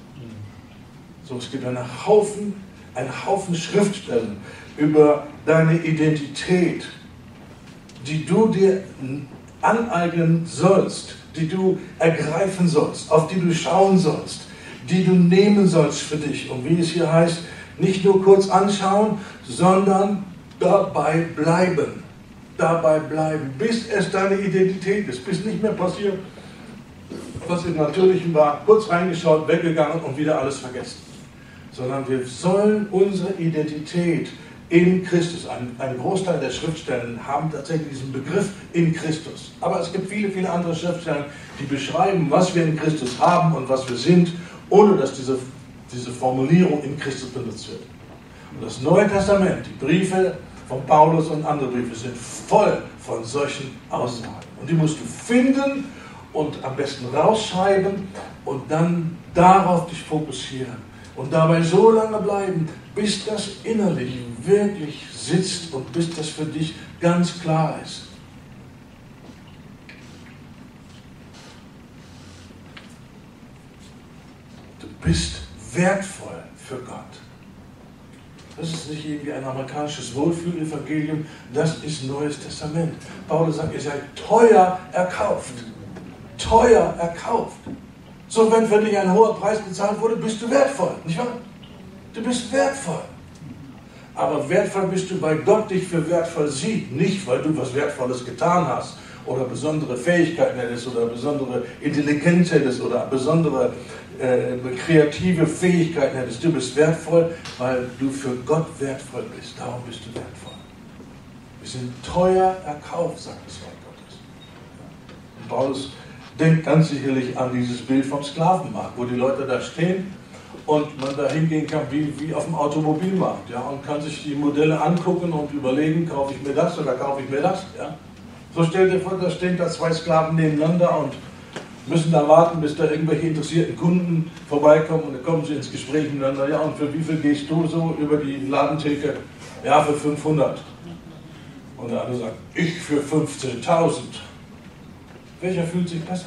So, es gibt einen Haufen Schriftstellen über deine Identität, die du dir aneignen sollst, die du ergreifen sollst, auf die du schauen sollst, die du nehmen sollst für dich. Und wie es hier heißt, nicht nur kurz anschauen, sondern dabei bleiben. Dabei bleiben, bis es deine Identität ist, bis nicht mehr passiert, was im Natürlichen war, kurz reingeschaut, weggegangen und wieder alles vergessen. Sondern wir sollen unsere Identität in Christus, ein Großteil der Schriftstellen haben tatsächlich diesen Begriff in Christus. Aber es gibt viele, viele andere Schriftstellen, die beschreiben, was wir in Christus haben und was wir sind, ohne dass diese Formulierung in Christus benutzt wird. Und das Neue Testament, die Briefe von Paulus und andere Briefe sind voll von solchen Aussagen. Und die musst du finden und am besten rausschreiben und dann darauf dich fokussieren. Und dabei so lange bleiben, bis das innerlich wirklich sitzt und bis das für dich ganz klar ist. Du bist wertvoll für Gott. Das ist nicht irgendwie ein amerikanisches Wohlfühl-Evangelium, das ist Neues Testament. Paulus sagt, ihr seid teuer erkauft. Teuer erkauft. So, wenn für dich ein hoher Preis bezahlt wurde, bist du wertvoll, nicht wahr? Du bist wertvoll. Aber wertvoll bist du, weil Gott dich für wertvoll sieht, nicht weil du was Wertvolles getan hast oder besondere Fähigkeiten hättest oder besondere Intelligenz hättest oder besondere kreative Fähigkeiten hättest. Du bist wertvoll, weil du für Gott wertvoll bist. Darum bist du wertvoll. Wir sind teuer erkauft, sagt das Wort Gottes. Und Paulus denkt ganz sicherlich an dieses Bild vom Sklavenmarkt, wo die Leute da stehen und man da hingehen kann wie auf dem Automobilmarkt, ja, und kann sich die Modelle angucken und überlegen, kaufe ich mir das oder kaufe ich mir das. Ja. So stellt ihr vor, da stehen da zwei Sklaven nebeneinander und müssen da warten, bis da irgendwelche interessierten Kunden vorbeikommen und dann kommen sie ins Gespräch miteinander. Ja, und für wie viel gehst du so über die Ladentheke? Ja, für 500. Und der andere sagt, ich für 15.000. Welcher fühlt sich besser?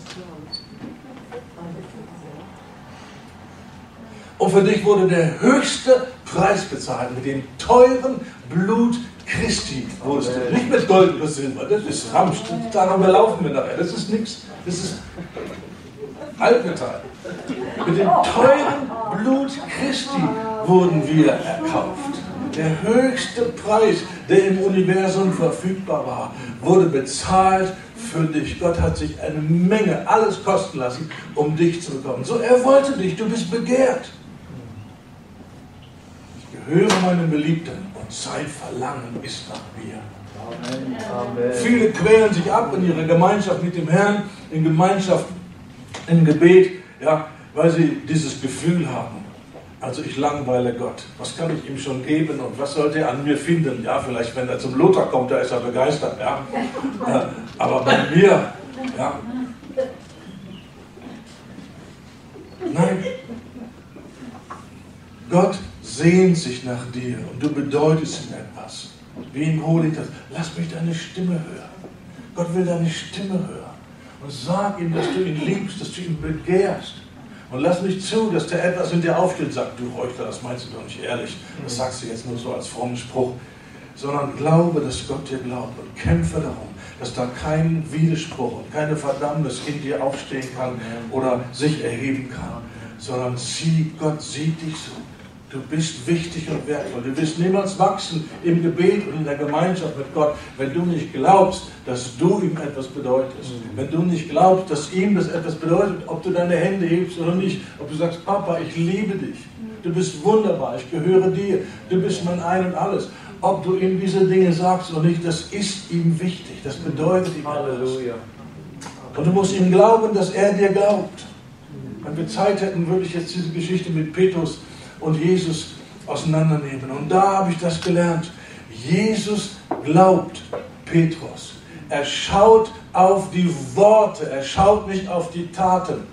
Und für dich wurde der höchste Preis bezahlt mit dem teuren Blut Christi. Nicht mit Gold oder Silber, das ist Ramsch, daran laufen wir nachher, das ist nichts, das ist Altmetall. Mit dem teuren Blut Christi wurden wir erkauft. Der höchste Preis, der im Universum verfügbar war, wurde bezahlt für dich. Gott hat sich eine Menge, alles kosten lassen, um dich zu bekommen. So, er wollte dich, du bist begehrt. Ich gehöre meinem Geliebten und sein Verlangen ist nach mir. Amen. Viele quälen sich ab in ihrer Gemeinschaft mit dem Herrn, in Gemeinschaft, im Gebet, ja, weil sie dieses Gefühl haben. Also ich langweile Gott. Was kann ich ihm schon geben und was sollte er an mir finden? Ja, vielleicht wenn er zum Luther kommt, da ist er begeistert. Ja. Aber bei mir, ja. Nein. Gott sehnt sich nach dir und du bedeutest ihm etwas. Wem hole ich das? Lass mich deine Stimme hören. Gott will deine Stimme hören. Und sag ihm, dass du ihn liebst, dass du ihn begehrst. Und lass nicht zu, dass der etwas in dir aufsteht und sagt, du Heuchler, das meinst du doch nicht ehrlich. Das sagst du jetzt nur so als frommen Spruch. Sondern glaube, dass Gott dir glaubt und kämpfe darum, dass da kein Widerspruch und keine Verdammnis in dir aufstehen kann oder sich erheben kann. Sondern Gott sieht dich so. Du bist wichtig und wertvoll. Du wirst niemals wachsen im Gebet und in der Gemeinschaft mit Gott, wenn du nicht glaubst, dass du ihm etwas bedeutest. Wenn du nicht glaubst, dass ihm das etwas bedeutet, ob du deine Hände hebst oder nicht. Ob du sagst, Papa, ich liebe dich. Du bist wunderbar, ich gehöre dir. Du bist mein Ein und Alles. Ob du ihm diese Dinge sagst oder nicht, das ist ihm wichtig. Das bedeutet ihm alles. Und du musst ihm glauben, dass er dir glaubt. Wenn wir Zeit hätten, würde ich jetzt diese Geschichte mit Petrus und Jesus auseinandernehmen. Und da habe ich das gelernt. Jesus glaubt Petrus. Er schaut auf die Worte, er schaut nicht auf die Taten.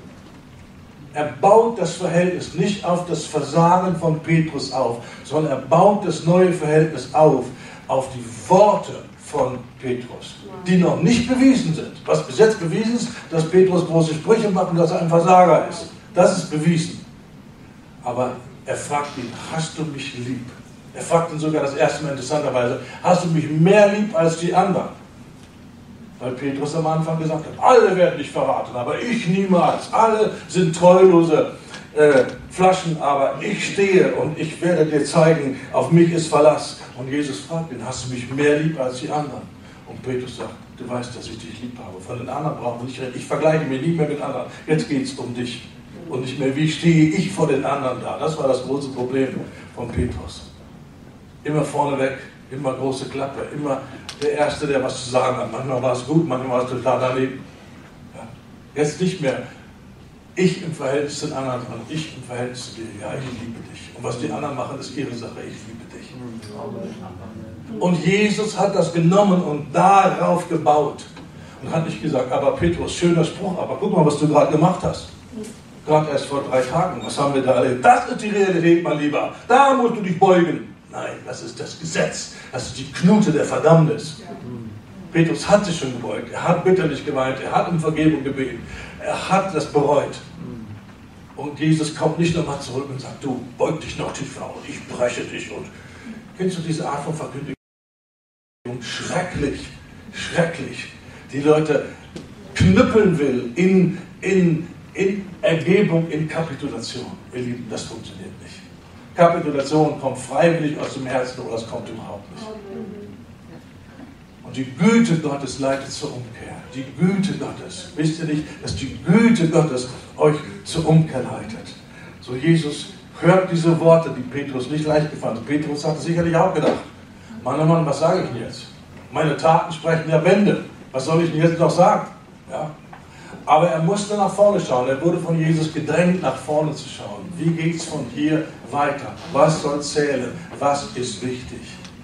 Er baut das Verhältnis nicht auf das Versagen von Petrus auf, sondern er baut das neue Verhältnis auf die Worte von Petrus, die noch nicht bewiesen sind. Was bis jetzt bewiesen ist, dass Petrus große Sprüche macht und dass er ein Versager ist. Das ist bewiesen. Aber er fragt ihn, hast du mich lieb? Er fragt ihn sogar das erste Mal interessanterweise, hast du mich mehr lieb als die anderen? Weil Petrus am Anfang gesagt hat, alle werden dich verraten, aber ich niemals. Alle sind treulose Flaschen, aber ich stehe und ich werde dir zeigen, auf mich ist Verlass. Und Jesus fragt ihn, hast du mich mehr lieb als die anderen? Und Petrus sagt, du weißt, dass ich dich lieb habe. Von den anderen brauchen wir nicht reden. Ich vergleiche mich nie mehr mit anderen. Jetzt geht es um dich. Und nicht mehr, wie stehe ich vor den anderen da. Das war das große Problem von Petrus. Immer vorneweg, immer große Klappe, immer der Erste, der was zu sagen hat. Manchmal war es gut, manchmal war es total daneben. Ja. Jetzt nicht mehr ich im Verhältnis zu den anderen, sondern ich im Verhältnis zu dir. Ja, ich liebe dich. Und was die anderen machen, ist ihre Sache. Ich liebe dich. Und Jesus hat das genommen und darauf gebaut. Und hat nicht gesagt, aber Petrus, schöner Spruch, aber guck mal, was du gerade gemacht hast. Gerade erst vor 3 Tagen. Was haben wir da erlebt? Das ist die Realität, mein Lieber. Da musst du dich beugen. Nein, das ist das Gesetz. Das ist die Knute der Verdammnis. Petrus hat sich schon gebeugt. Er hat bitterlich geweint. Er hat um Vergebung gebeten. Er hat das bereut. Und Jesus kommt nicht nochmal zurück und sagt, du beug dich noch tiefer und ich breche dich. Und kennst du diese Art von Verkündigung? Schrecklich, schrecklich. Die Leute knüppeln will in Ergebung, in Kapitulation. Ihr Lieben, das funktioniert nicht. Kapitulation kommt freiwillig aus dem Herzen oder es kommt überhaupt nicht. Und die Güte Gottes leitet zur Umkehr. Die Güte Gottes. Wisst ihr nicht, dass die Güte Gottes euch zur Umkehr leitet? So Jesus hört diese Worte, die Petrus nicht leicht gefallen sind. Petrus hatte sicherlich auch gedacht, Mann, oh Mann, was sage ich denn jetzt? Meine Taten sprechen ja Bände. Was soll ich denn jetzt noch sagen? Ja. Aber er musste nach vorne schauen. Er wurde von Jesus gedrängt, nach vorne zu schauen. Wie geht es von hier weiter? Was soll zählen? Was ist wichtig?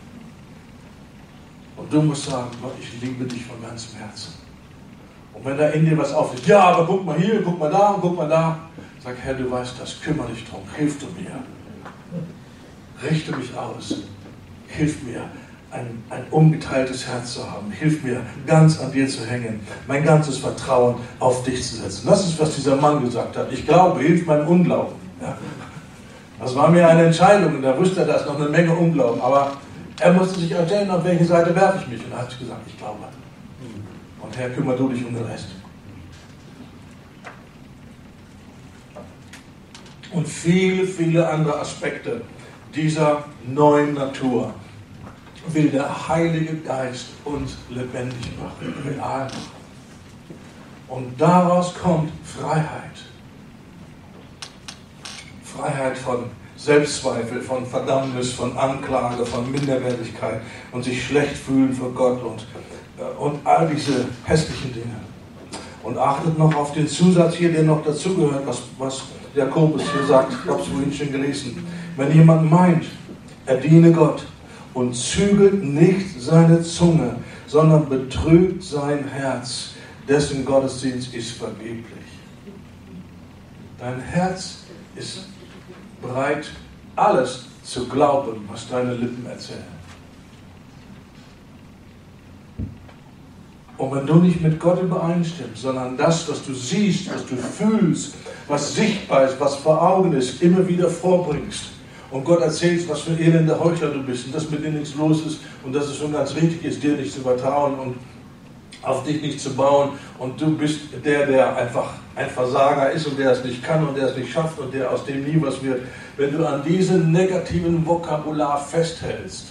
Und du musst sagen, Gott, ich liebe dich von ganzem Herzen. Und wenn da in dir was aufliegt, ja, aber guck mal hier, guck mal da und guck mal da. Sag, Herr, du weißt das, kümmere dich drum, hilf du mir. Richte mich aus. Hilf mir, ein ungeteiltes Herz zu haben. Hilf mir, ganz an dir zu hängen, mein ganzes Vertrauen auf dich zu setzen. Das ist, was dieser Mann gesagt hat. Ich glaube, hilf meinem Unglauben. Ja. Das war mir eine Entscheidung und da wusste er, da ist noch eine Menge Unglauben. Aber er musste sich entscheiden, auf welche Seite werfe ich mich. Und er hat gesagt, ich glaube. Und Herr, kümmere du dich um den Rest. Und viele, viele andere Aspekte dieser neuen Natur will der Heilige Geist uns lebendig machen, real machen. Und daraus kommt Freiheit. Freiheit von Selbstzweifel, von Verdammnis, von Anklage, von Minderwertigkeit und sich schlecht fühlen vor Gott und all diese hässlichen Dinge. Und achtet noch auf den Zusatz hier, der noch dazugehört, was Jakobus hier sagt. Ich habe es vorhin schon gelesen. Wenn jemand meint, er diene Gott und zügelt nicht seine Zunge, sondern betrügt sein Herz, dessen Gottesdienst ist vergeblich. Dein Herz ist bereit, alles zu glauben, was deine Lippen erzählen. Und wenn du nicht mit Gott übereinstimmst, sondern das, was du siehst, was du fühlst, was sichtbar ist, was vor Augen ist, immer wieder vorbringst und Gott erzählst, was für ein elender Heuchler du bist und dass mit dir nichts los ist und dass es schon ganz richtig ist, dir nicht zu vertrauen und auf dich nicht zu bauen und du bist der einfach ein Versager ist und der es nicht kann und der es nicht schafft und der aus dem nie was wird. Wenn du an diesem negativen Vokabular festhältst,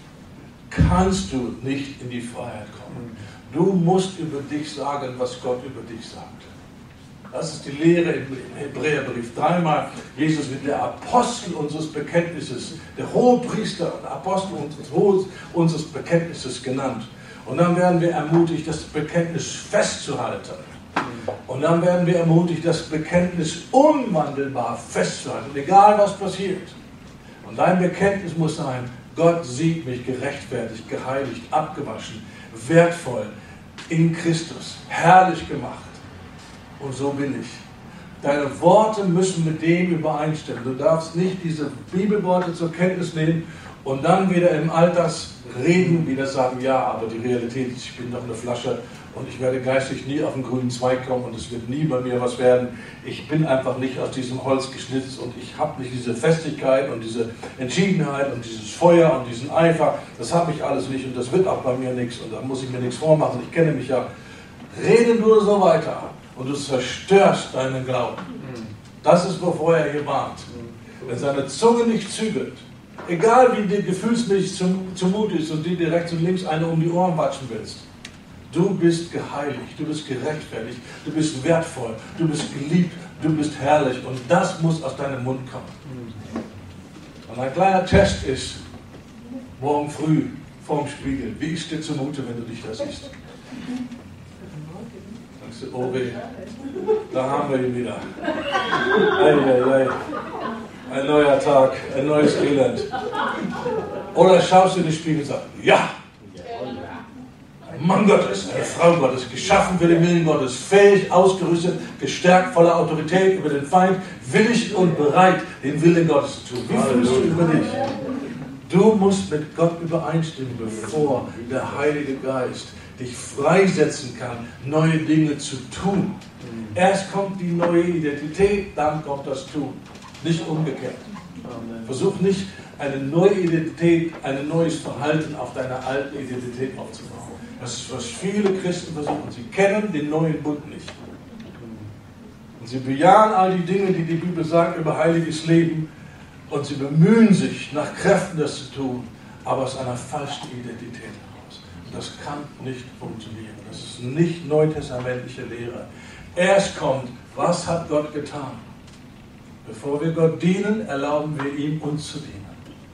kannst du nicht in die Freiheit kommen. Du musst über dich sagen, was Gott über dich sagt. Das ist die Lehre im Hebräerbrief. Dreimal Jesus wird der Apostel unseres Bekenntnisses, der Hohepriester und Apostel unseres Bekenntnisses genannt. Und dann werden wir ermutigt, das Bekenntnis festzuhalten. Und dann werden wir ermutigt, das Bekenntnis unwandelbar festzuhalten, egal was passiert. Und dein Bekenntnis muss sein, Gott sieht mich gerechtfertigt, geheiligt, abgewaschen, wertvoll, in Christus, herrlich gemacht. Und so bin ich. Deine Worte müssen mit dem übereinstimmen. Du darfst nicht diese Bibelworte zur Kenntnis nehmen und dann wieder im Alltagsreden wieder sagen, ja, aber die Realität ist, ich bin doch eine Flasche und ich werde geistig nie auf den grünen Zweig kommen und es wird nie bei mir was werden. Ich bin einfach nicht aus diesem Holz geschnitzt und ich habe nicht diese Festigkeit und diese Entschiedenheit und dieses Feuer und diesen Eifer. Das habe ich alles nicht und das wird auch bei mir nichts und da muss ich mir nichts vormachen. Ich kenne mich ja. Rede nur so weiter und du zerstörst deinen Glauben. Das ist, wovor er hier warnt. Wenn seine Zunge nicht zügelt, egal wie dir gefühlsmäßig zumute ist und dir rechts und links eine um die Ohren watschen willst, du bist geheiligt, du bist gerechtfertigt, du bist wertvoll, du bist geliebt, du bist herrlich und das muss aus deinem Mund kommen. Und ein kleiner Test ist, morgen früh vorm Spiegel, wie ist dir zumute, wenn du dich da siehst? Sagst du, oh weh, da haben wir ihn wieder. Ein neuer Tag, ein neues Elend. Oder schaust du in den Spiegel und sagst, ja! Ein Mann Gottes, eine Frau Gottes, geschaffen für den Willen Gottes, fähig, ausgerüstet, gestärkt, voller Autorität über den Feind, willig und bereit, den Willen Gottes zu tun. Wie fühlst du über dich? Du musst mit Gott übereinstimmen, bevor der Heilige Geist dich freisetzen kann, neue Dinge zu tun. Erst kommt die neue Identität, dann kommt das Tun. Nicht umgekehrt. Versuch nicht, eine neue Identität, ein neues Verhalten auf deiner alten Identität aufzubauen. Das ist, was viele Christen versuchen. Sie kennen den neuen Bund nicht. Und sie bejahen all die Dinge, die die Bibel sagt über heiliges Leben. Und sie bemühen sich, nach Kräften das zu tun, aber aus einer falschen Identität heraus. Das kann nicht funktionieren. Das ist nicht neutestamentliche Lehre. Erst kommt, was hat Gott getan? Bevor wir Gott dienen, erlauben wir ihm, uns zu dienen.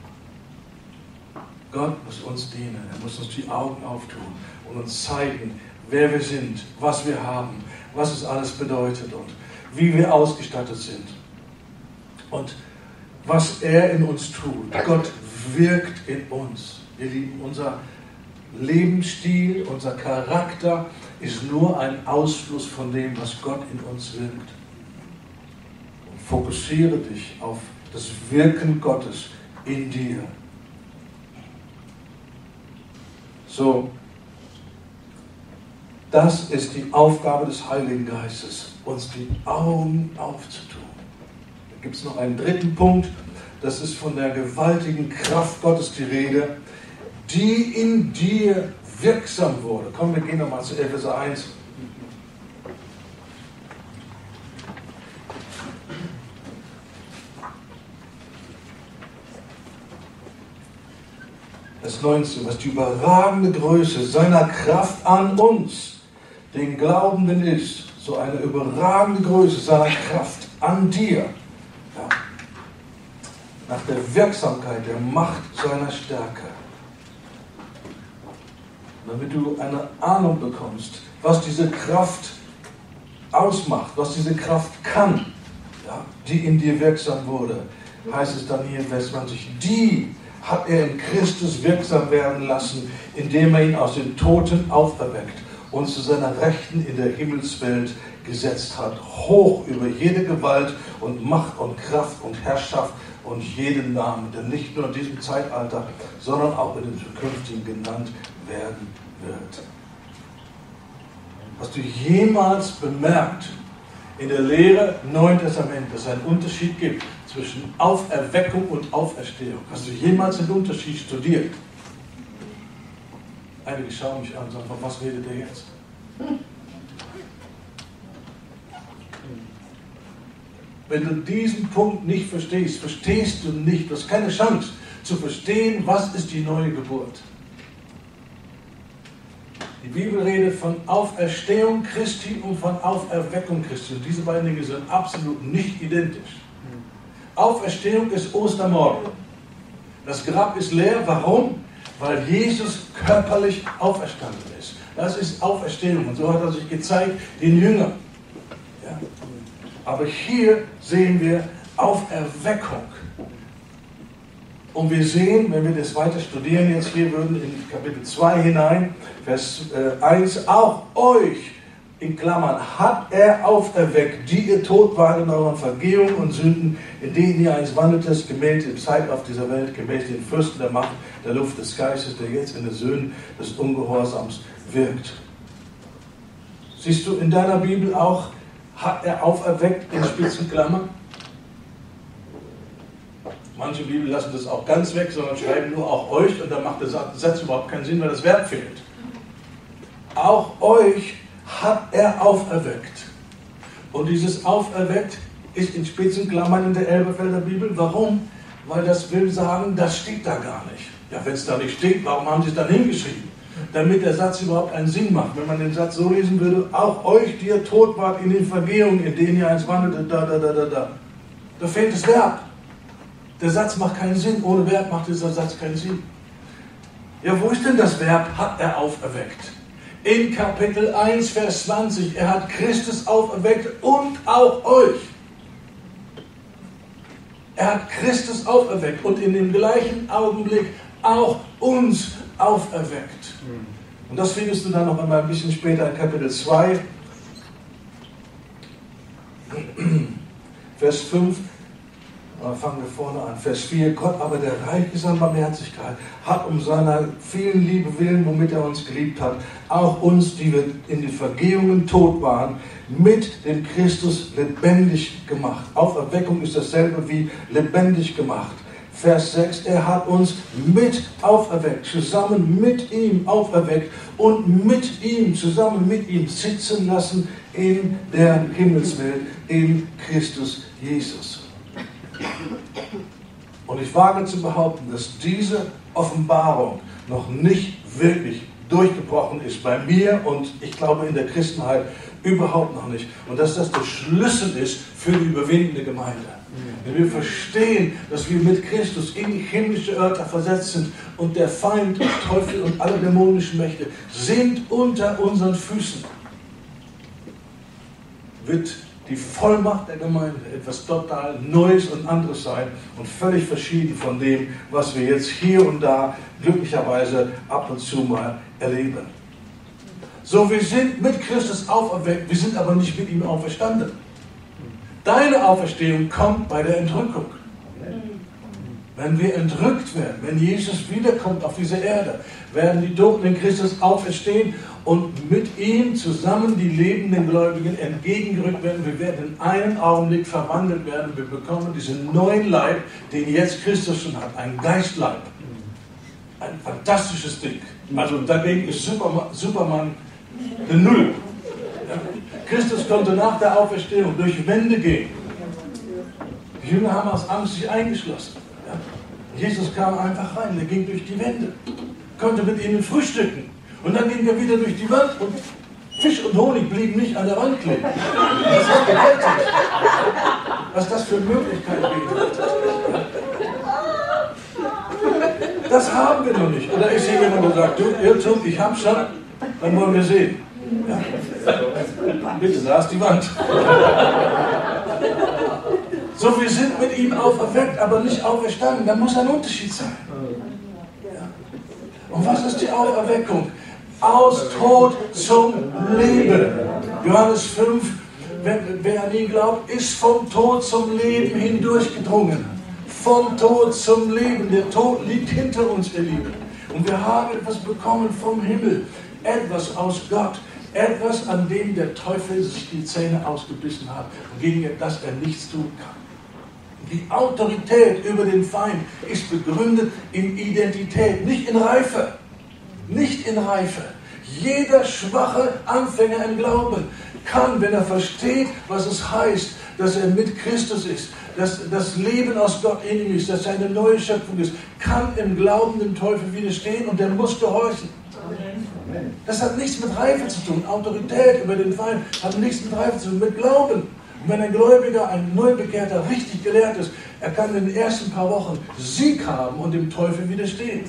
Gott muss uns dienen. Er muss uns die Augen auftun und uns zeigen, wer wir sind, was wir haben, was es alles bedeutet und wie wir ausgestattet sind. Und was er in uns tut. Gott wirkt in uns. Ihr Lieben, unser Lebensstil, unser Charakter ist nur ein Ausfluss von dem, was Gott in uns wirkt. Und fokussiere dich auf das Wirken Gottes in dir. So, das ist die Aufgabe des Heiligen Geistes, uns die Augen aufzutun. Da gibt es noch einen dritten Punkt, das ist von der gewaltigen Kraft Gottes die Rede, die in dir wirksam wurde. Komm, wir gehen nochmal zu Epheser 1. Vers 19, was die überragende Größe seiner Kraft an uns, den Glaubenden ist, so eine überragende Größe seiner Kraft an dir. Ja. Nach der Wirksamkeit, der Macht seiner Stärke. Damit du eine Ahnung bekommst, was diese Kraft ausmacht, was diese Kraft kann, ja, die in dir wirksam wurde, heißt es dann hier in Vers 20, die hat er in Christus wirksam werden lassen, indem er ihn aus den Toten auferweckt und zu seiner Rechten in der Himmelswelt gesetzt hat, hoch über jede Gewalt und Macht und Kraft und Herrschaft und jeden Namen, der nicht nur in diesem Zeitalter, sondern auch in dem zukünftigen genannt werden wird. Hast du jemals bemerkt in der Lehre im Neuen Testament, dass es einen Unterschied gibt zwischen Auferweckung und Auferstehung? Hast du jemals den Unterschied studiert? Einige schauen mich an und sagen, von was redet der jetzt? Wenn du diesen Punkt nicht verstehst, verstehst du nicht, du hast keine Chance zu verstehen, was ist die neue Geburt. Die Bibel redet von Auferstehung Christi und von Auferweckung Christi. Und diese beiden Dinge sind absolut nicht identisch. Auferstehung ist Ostermorgen. Das Grab ist leer. Warum? Weil Jesus körperlich auferstanden ist. Das ist Auferstehung. Und so hat er sich gezeigt den Jüngern. Ja. Aber hier sehen wir Auferweckung. Und wir sehen, wenn wir das weiter studieren, jetzt hier würden in Kapitel 2 hinein, Vers 1, auch euch, in Klammern, hat er auferweckt, die ihr tot wart in euren Vergehungen und Sünden, in denen ihr einst wandeltet, gemäß der Zeit auf dieser Welt, gemäß den Fürsten der Macht, der Luft des Geistes, der jetzt in den Söhnen des Ungehorsams wirkt. Siehst du in deiner Bibel auch, hat er auferweckt in Spitzenklammern? Manche Bibeln lassen das auch ganz weg, sondern schreiben nur auch euch und dann macht der Satz überhaupt keinen Sinn, weil das Verb fehlt. Auch euch hat er auferweckt. Und dieses auferweckt ist in Spitzenklammern in der Elberfelder Bibel. Warum? Weil das will sagen, das steht da gar nicht. Ja, wenn es da nicht steht, warum haben sie es dann hingeschrieben? Damit der Satz überhaupt einen Sinn macht. Wenn man den Satz so lesen würde, auch euch, die ihr tot wart in den Vergehungen, in denen ihr einst wandeltet, da fehlt das Verb. Der Satz macht keinen Sinn. Ohne Verb macht dieser Satz keinen Sinn. Ja, wo ist denn das Verb, hat er auferweckt? In Kapitel 1, Vers 20. Er hat Christus auferweckt und auch euch. Er hat Christus auferweckt und in dem gleichen Augenblick auch uns auferweckt. Und das findest du dann noch einmal ein bisschen später in Kapitel 2, Vers 5. Fangen wir vorne an. Vers 4. Gott aber, der reich ist an Barmherzigkeit, hat um seiner vielen Liebe willen, womit er uns geliebt hat, auch uns, die wir in den Vergehungen tot waren, mit dem Christus lebendig gemacht. Auferweckung ist dasselbe wie lebendig gemacht. Vers 6. Er hat uns mit auferweckt, zusammen mit ihm auferweckt und mit ihm, zusammen mit ihm sitzen lassen in der Himmelswelt, in Christus Jesus. Und ich wage zu behaupten, dass diese Offenbarung noch nicht wirklich durchgebrochen ist. Bei mir und ich glaube in der Christenheit überhaupt noch nicht. Und dass das der Schlüssel ist für die überwindende Gemeinde. Wenn wir verstehen, dass wir mit Christus in die himmlische Örter versetzt sind und der Feind und Teufel und alle dämonischen Mächte sind unter unseren Füßen, wird die Vollmacht der Gemeinde etwas total Neues und anderes sein und völlig verschieden von dem, was wir jetzt hier und da glücklicherweise ab und zu mal erleben. So, wir sind mit Christus auferweckt, wir sind aber nicht mit ihm auferstanden. Deine Auferstehung kommt bei der Entrückung. Wenn wir entrückt werden, wenn Jesus wiederkommt auf diese Erde, werden die Toten in Christus auferstehen und mit ihm zusammen die lebenden Gläubigen entgegengerückt werden. Wir werden in einem Augenblick verwandelt werden. Wir bekommen diesen neuen Leib, den jetzt Christus schon hat, ein Geistleib. Ein fantastisches Ding. Also dagegen ist Superman eine Null. Ja. Christus konnte nach der Auferstehung durch Wände gehen. Die Jünger haben aus Angst sich eingeschlossen. Ja. Jesus kam einfach rein, er ging durch die Wände, konnte mit ihnen frühstücken. Und dann ging er wieder durch die Wand und Fisch und Honig blieben nicht an der Wand kleben. Das ist gewaltig, was das für Möglichkeiten bietet. Das haben wir noch nicht. Oder ist hier jemand, der sagt, du Irrtum, ich hab's schon, dann wollen wir sehen. Ja. Bitte, da ist die Wand. So, wir sind mit ihm auferweckt, aber nicht auferstanden. Da muss ein Unterschied sein. Ja. Und was ist die Auferweckung? Aus Tod zum Leben. Johannes 5, wer an ihn glaubt, ist vom Tod zum Leben hindurchgedrungen. Vom Tod zum Leben. Der Tod liegt hinter uns, ihr Lieben. Und wir haben etwas bekommen vom Himmel. Etwas aus Gott. Etwas, an dem der Teufel sich die Zähne ausgebissen hat und gegen das er nichts tun kann. Die Autorität über den Feind ist begründet in Identität, nicht in Reife. Nicht in Reife. Jeder schwache Anfänger im Glauben kann, wenn er versteht, was es heißt, dass er mit Christus ist, dass das Leben aus Gott in ihm ist, dass er eine neue Schöpfung ist, kann im Glauben dem Teufel widerstehen und der muss gehorchen. Das hat nichts mit Reife zu tun. Autorität über den Feind hat nichts mit Reife zu tun, mit Glauben. Und wenn ein Gläubiger, ein Neubekehrter richtig gelehrt ist, er kann in den ersten paar Wochen Sieg haben und dem Teufel widerstehen.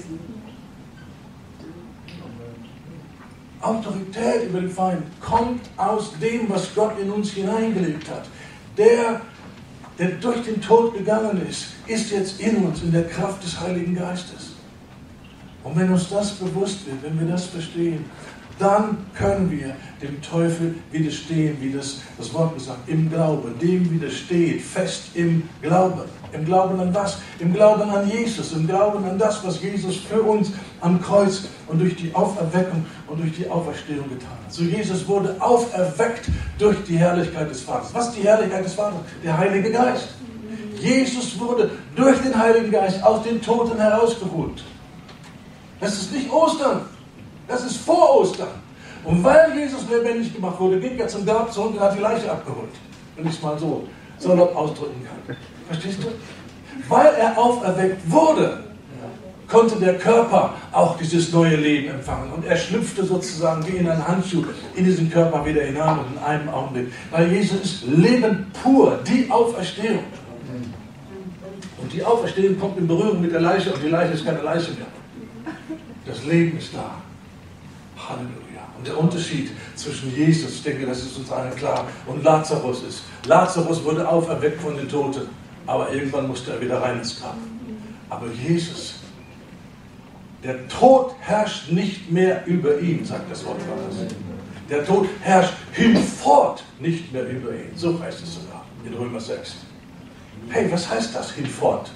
Autorität über den Feind kommt aus dem, was Gott in uns hineingelegt hat. Der durch den Tod gegangen ist, ist jetzt in uns, in der Kraft des Heiligen Geistes. Und wenn uns das bewusst wird, wenn wir das verstehen, dann können wir dem Teufel widerstehen, wie das Wort gesagt, im Glauben, dem widersteht, fest im Glauben. Im Glauben an was? Im Glauben an Jesus, im Glauben an das, was Jesus für uns am Kreuz und durch die Auferweckung und durch die Auferstehung getan hat. So Jesus wurde auferweckt durch die Herrlichkeit des Vaters. Was ist die Herrlichkeit des Vaters? Der Heilige Geist. Jesus wurde durch den Heiligen Geist aus den Toten herausgeholt. Das ist nicht Ostern, das ist vor Ostern. Und weil Jesus lebendig gemacht wurde, ging er zum Grab zurück und hat die Leiche abgeholt. Wenn ich es mal so salopp ausdrücken kann. Verstehst du? Weil er auferweckt wurde, konnte der Körper auch dieses neue Leben empfangen. Und er schlüpfte sozusagen wie in einen Handschuh in diesen Körper wieder hinein und in einem Augenblick. Weil Jesus ist Leben pur, die Auferstehung. Und die Auferstehung kommt in Berührung mit der Leiche und die Leiche ist keine Leiche mehr. Das Leben ist da. Halleluja. Und der Unterschied zwischen Jesus, ich denke, das ist uns allen klar, und Lazarus ist, Lazarus wurde auferweckt von den Toten, aber irgendwann musste er wieder rein ins Grab. Aber Jesus, der Tod herrscht nicht mehr über ihn, sagt das Wort Gottes. Der Tod herrscht hinfort nicht mehr über ihn. So heißt es sogar in Römer 6. Hey, was heißt das, hinfort?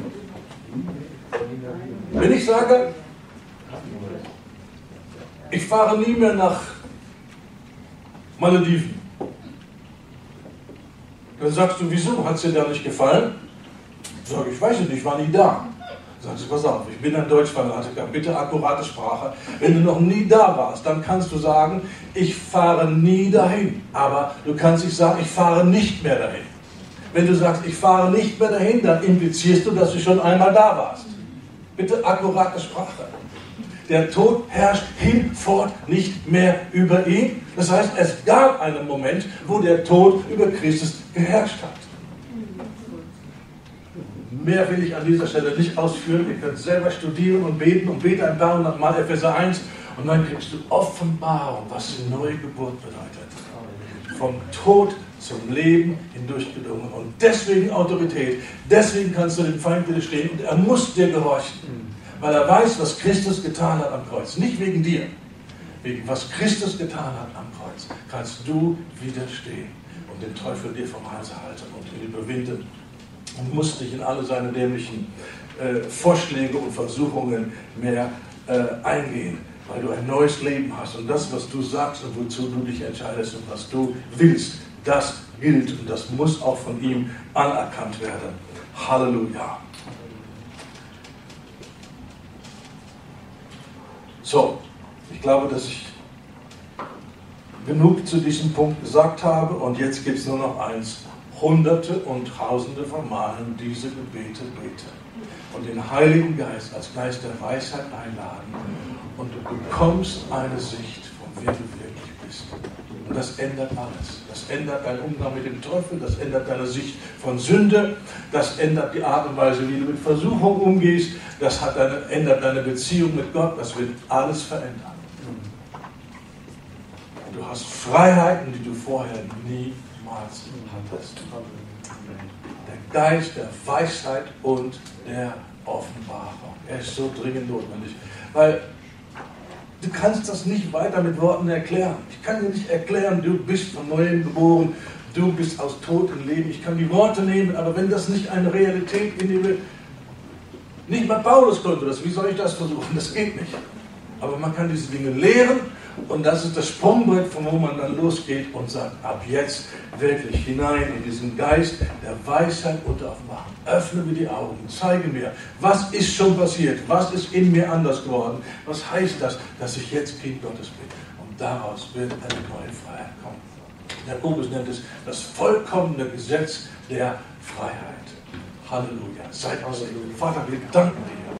Wenn ich sage, ich fahre nie mehr nach Malediven, dann sagst du, wieso? Hat es dir da nicht gefallen? Sag ich, weiß nicht, ich war nie da. Sagst du, pass auf, ich bin ein Deutschfanatiker, bitte akkurate Sprache. Wenn du noch nie da warst, dann kannst du sagen, ich fahre nie dahin. Aber du kannst nicht sagen, ich fahre nicht mehr dahin. Wenn du sagst, ich fahre nicht mehr dahin, dann implizierst du, dass du schon einmal da warst. Bitte akkurate Sprache. der Tod herrscht hinfort nicht mehr über ihn. Das heißt, es gab einen Moment, wo der Tod über Christus geherrscht hat. Mehr will ich an dieser Stelle nicht ausführen. Ihr könnt selber studieren und beten und bete ein paar und mal Epheser 1 und dann kriegst du Offenbarung, was die neue Geburt bedeutet. Vom Tod zum Leben hindurchgedrungen und deswegen Autorität. Deswegen kannst du dem Feind widerstehen und er muss dir gehorchen, weil er weiß, was Christus getan hat am Kreuz. Nicht wegen dir, wegen was Christus getan hat am Kreuz, kannst du widerstehen und den Teufel dir vom Hals halten und ihn überwinden. Und musst nicht in alle seine dämlichen Vorschläge und Versuchungen mehr eingehen, weil du ein neues Leben hast. Und das, was du sagst und wozu du dich entscheidest und was du willst, das gilt und das muss auch von ihm anerkannt werden. Halleluja. So, ich glaube, dass ich genug zu diesem Punkt gesagt habe und jetzt gibt es nur noch eins. Hunderte und Tausende von Malen diese Gebete beten und den Heiligen Geist als Geist der Weisheit einladen und du bekommst eine Sicht, von wer du wirklich bist. Und das ändert alles. Das ändert deinen Umgang mit dem Teufel, das ändert deine Sicht von Sünde, das ändert die Art und Weise, wie du mit Versuchung umgehst, das ändert deine Beziehung mit Gott, das wird alles verändern. Und du hast Freiheiten, die du vorher nie hattest. Der Geist der Weisheit und der Offenbarung. Er ist so dringend notwendig. Weil du kannst das nicht weiter mit Worten erklären. Ich kann dir nicht erklären, du bist von Neuem geboren, du bist aus Tod in Leben. Ich kann die Worte nehmen, aber wenn das nicht eine Realität in dir will, nicht mal Paulus konnte das. Wie soll ich das versuchen? Das geht nicht. Aber man kann diese Dinge lehren. Und das ist das Sprungbrett, von wo man dann losgeht und sagt, ab jetzt wirklich hinein in diesen Geist der Weisheit und der Offenbarung. Öffne mir die Augen, zeige mir, was ist schon passiert, was ist in mir anders geworden, was heißt das, dass ich jetzt Kind Gottes bin. Und daraus wird eine neue Freiheit kommen. Jakobus nennt es das vollkommene Gesetz der Freiheit. Halleluja. Seid ausgesegnet. Vater, wir danken dir.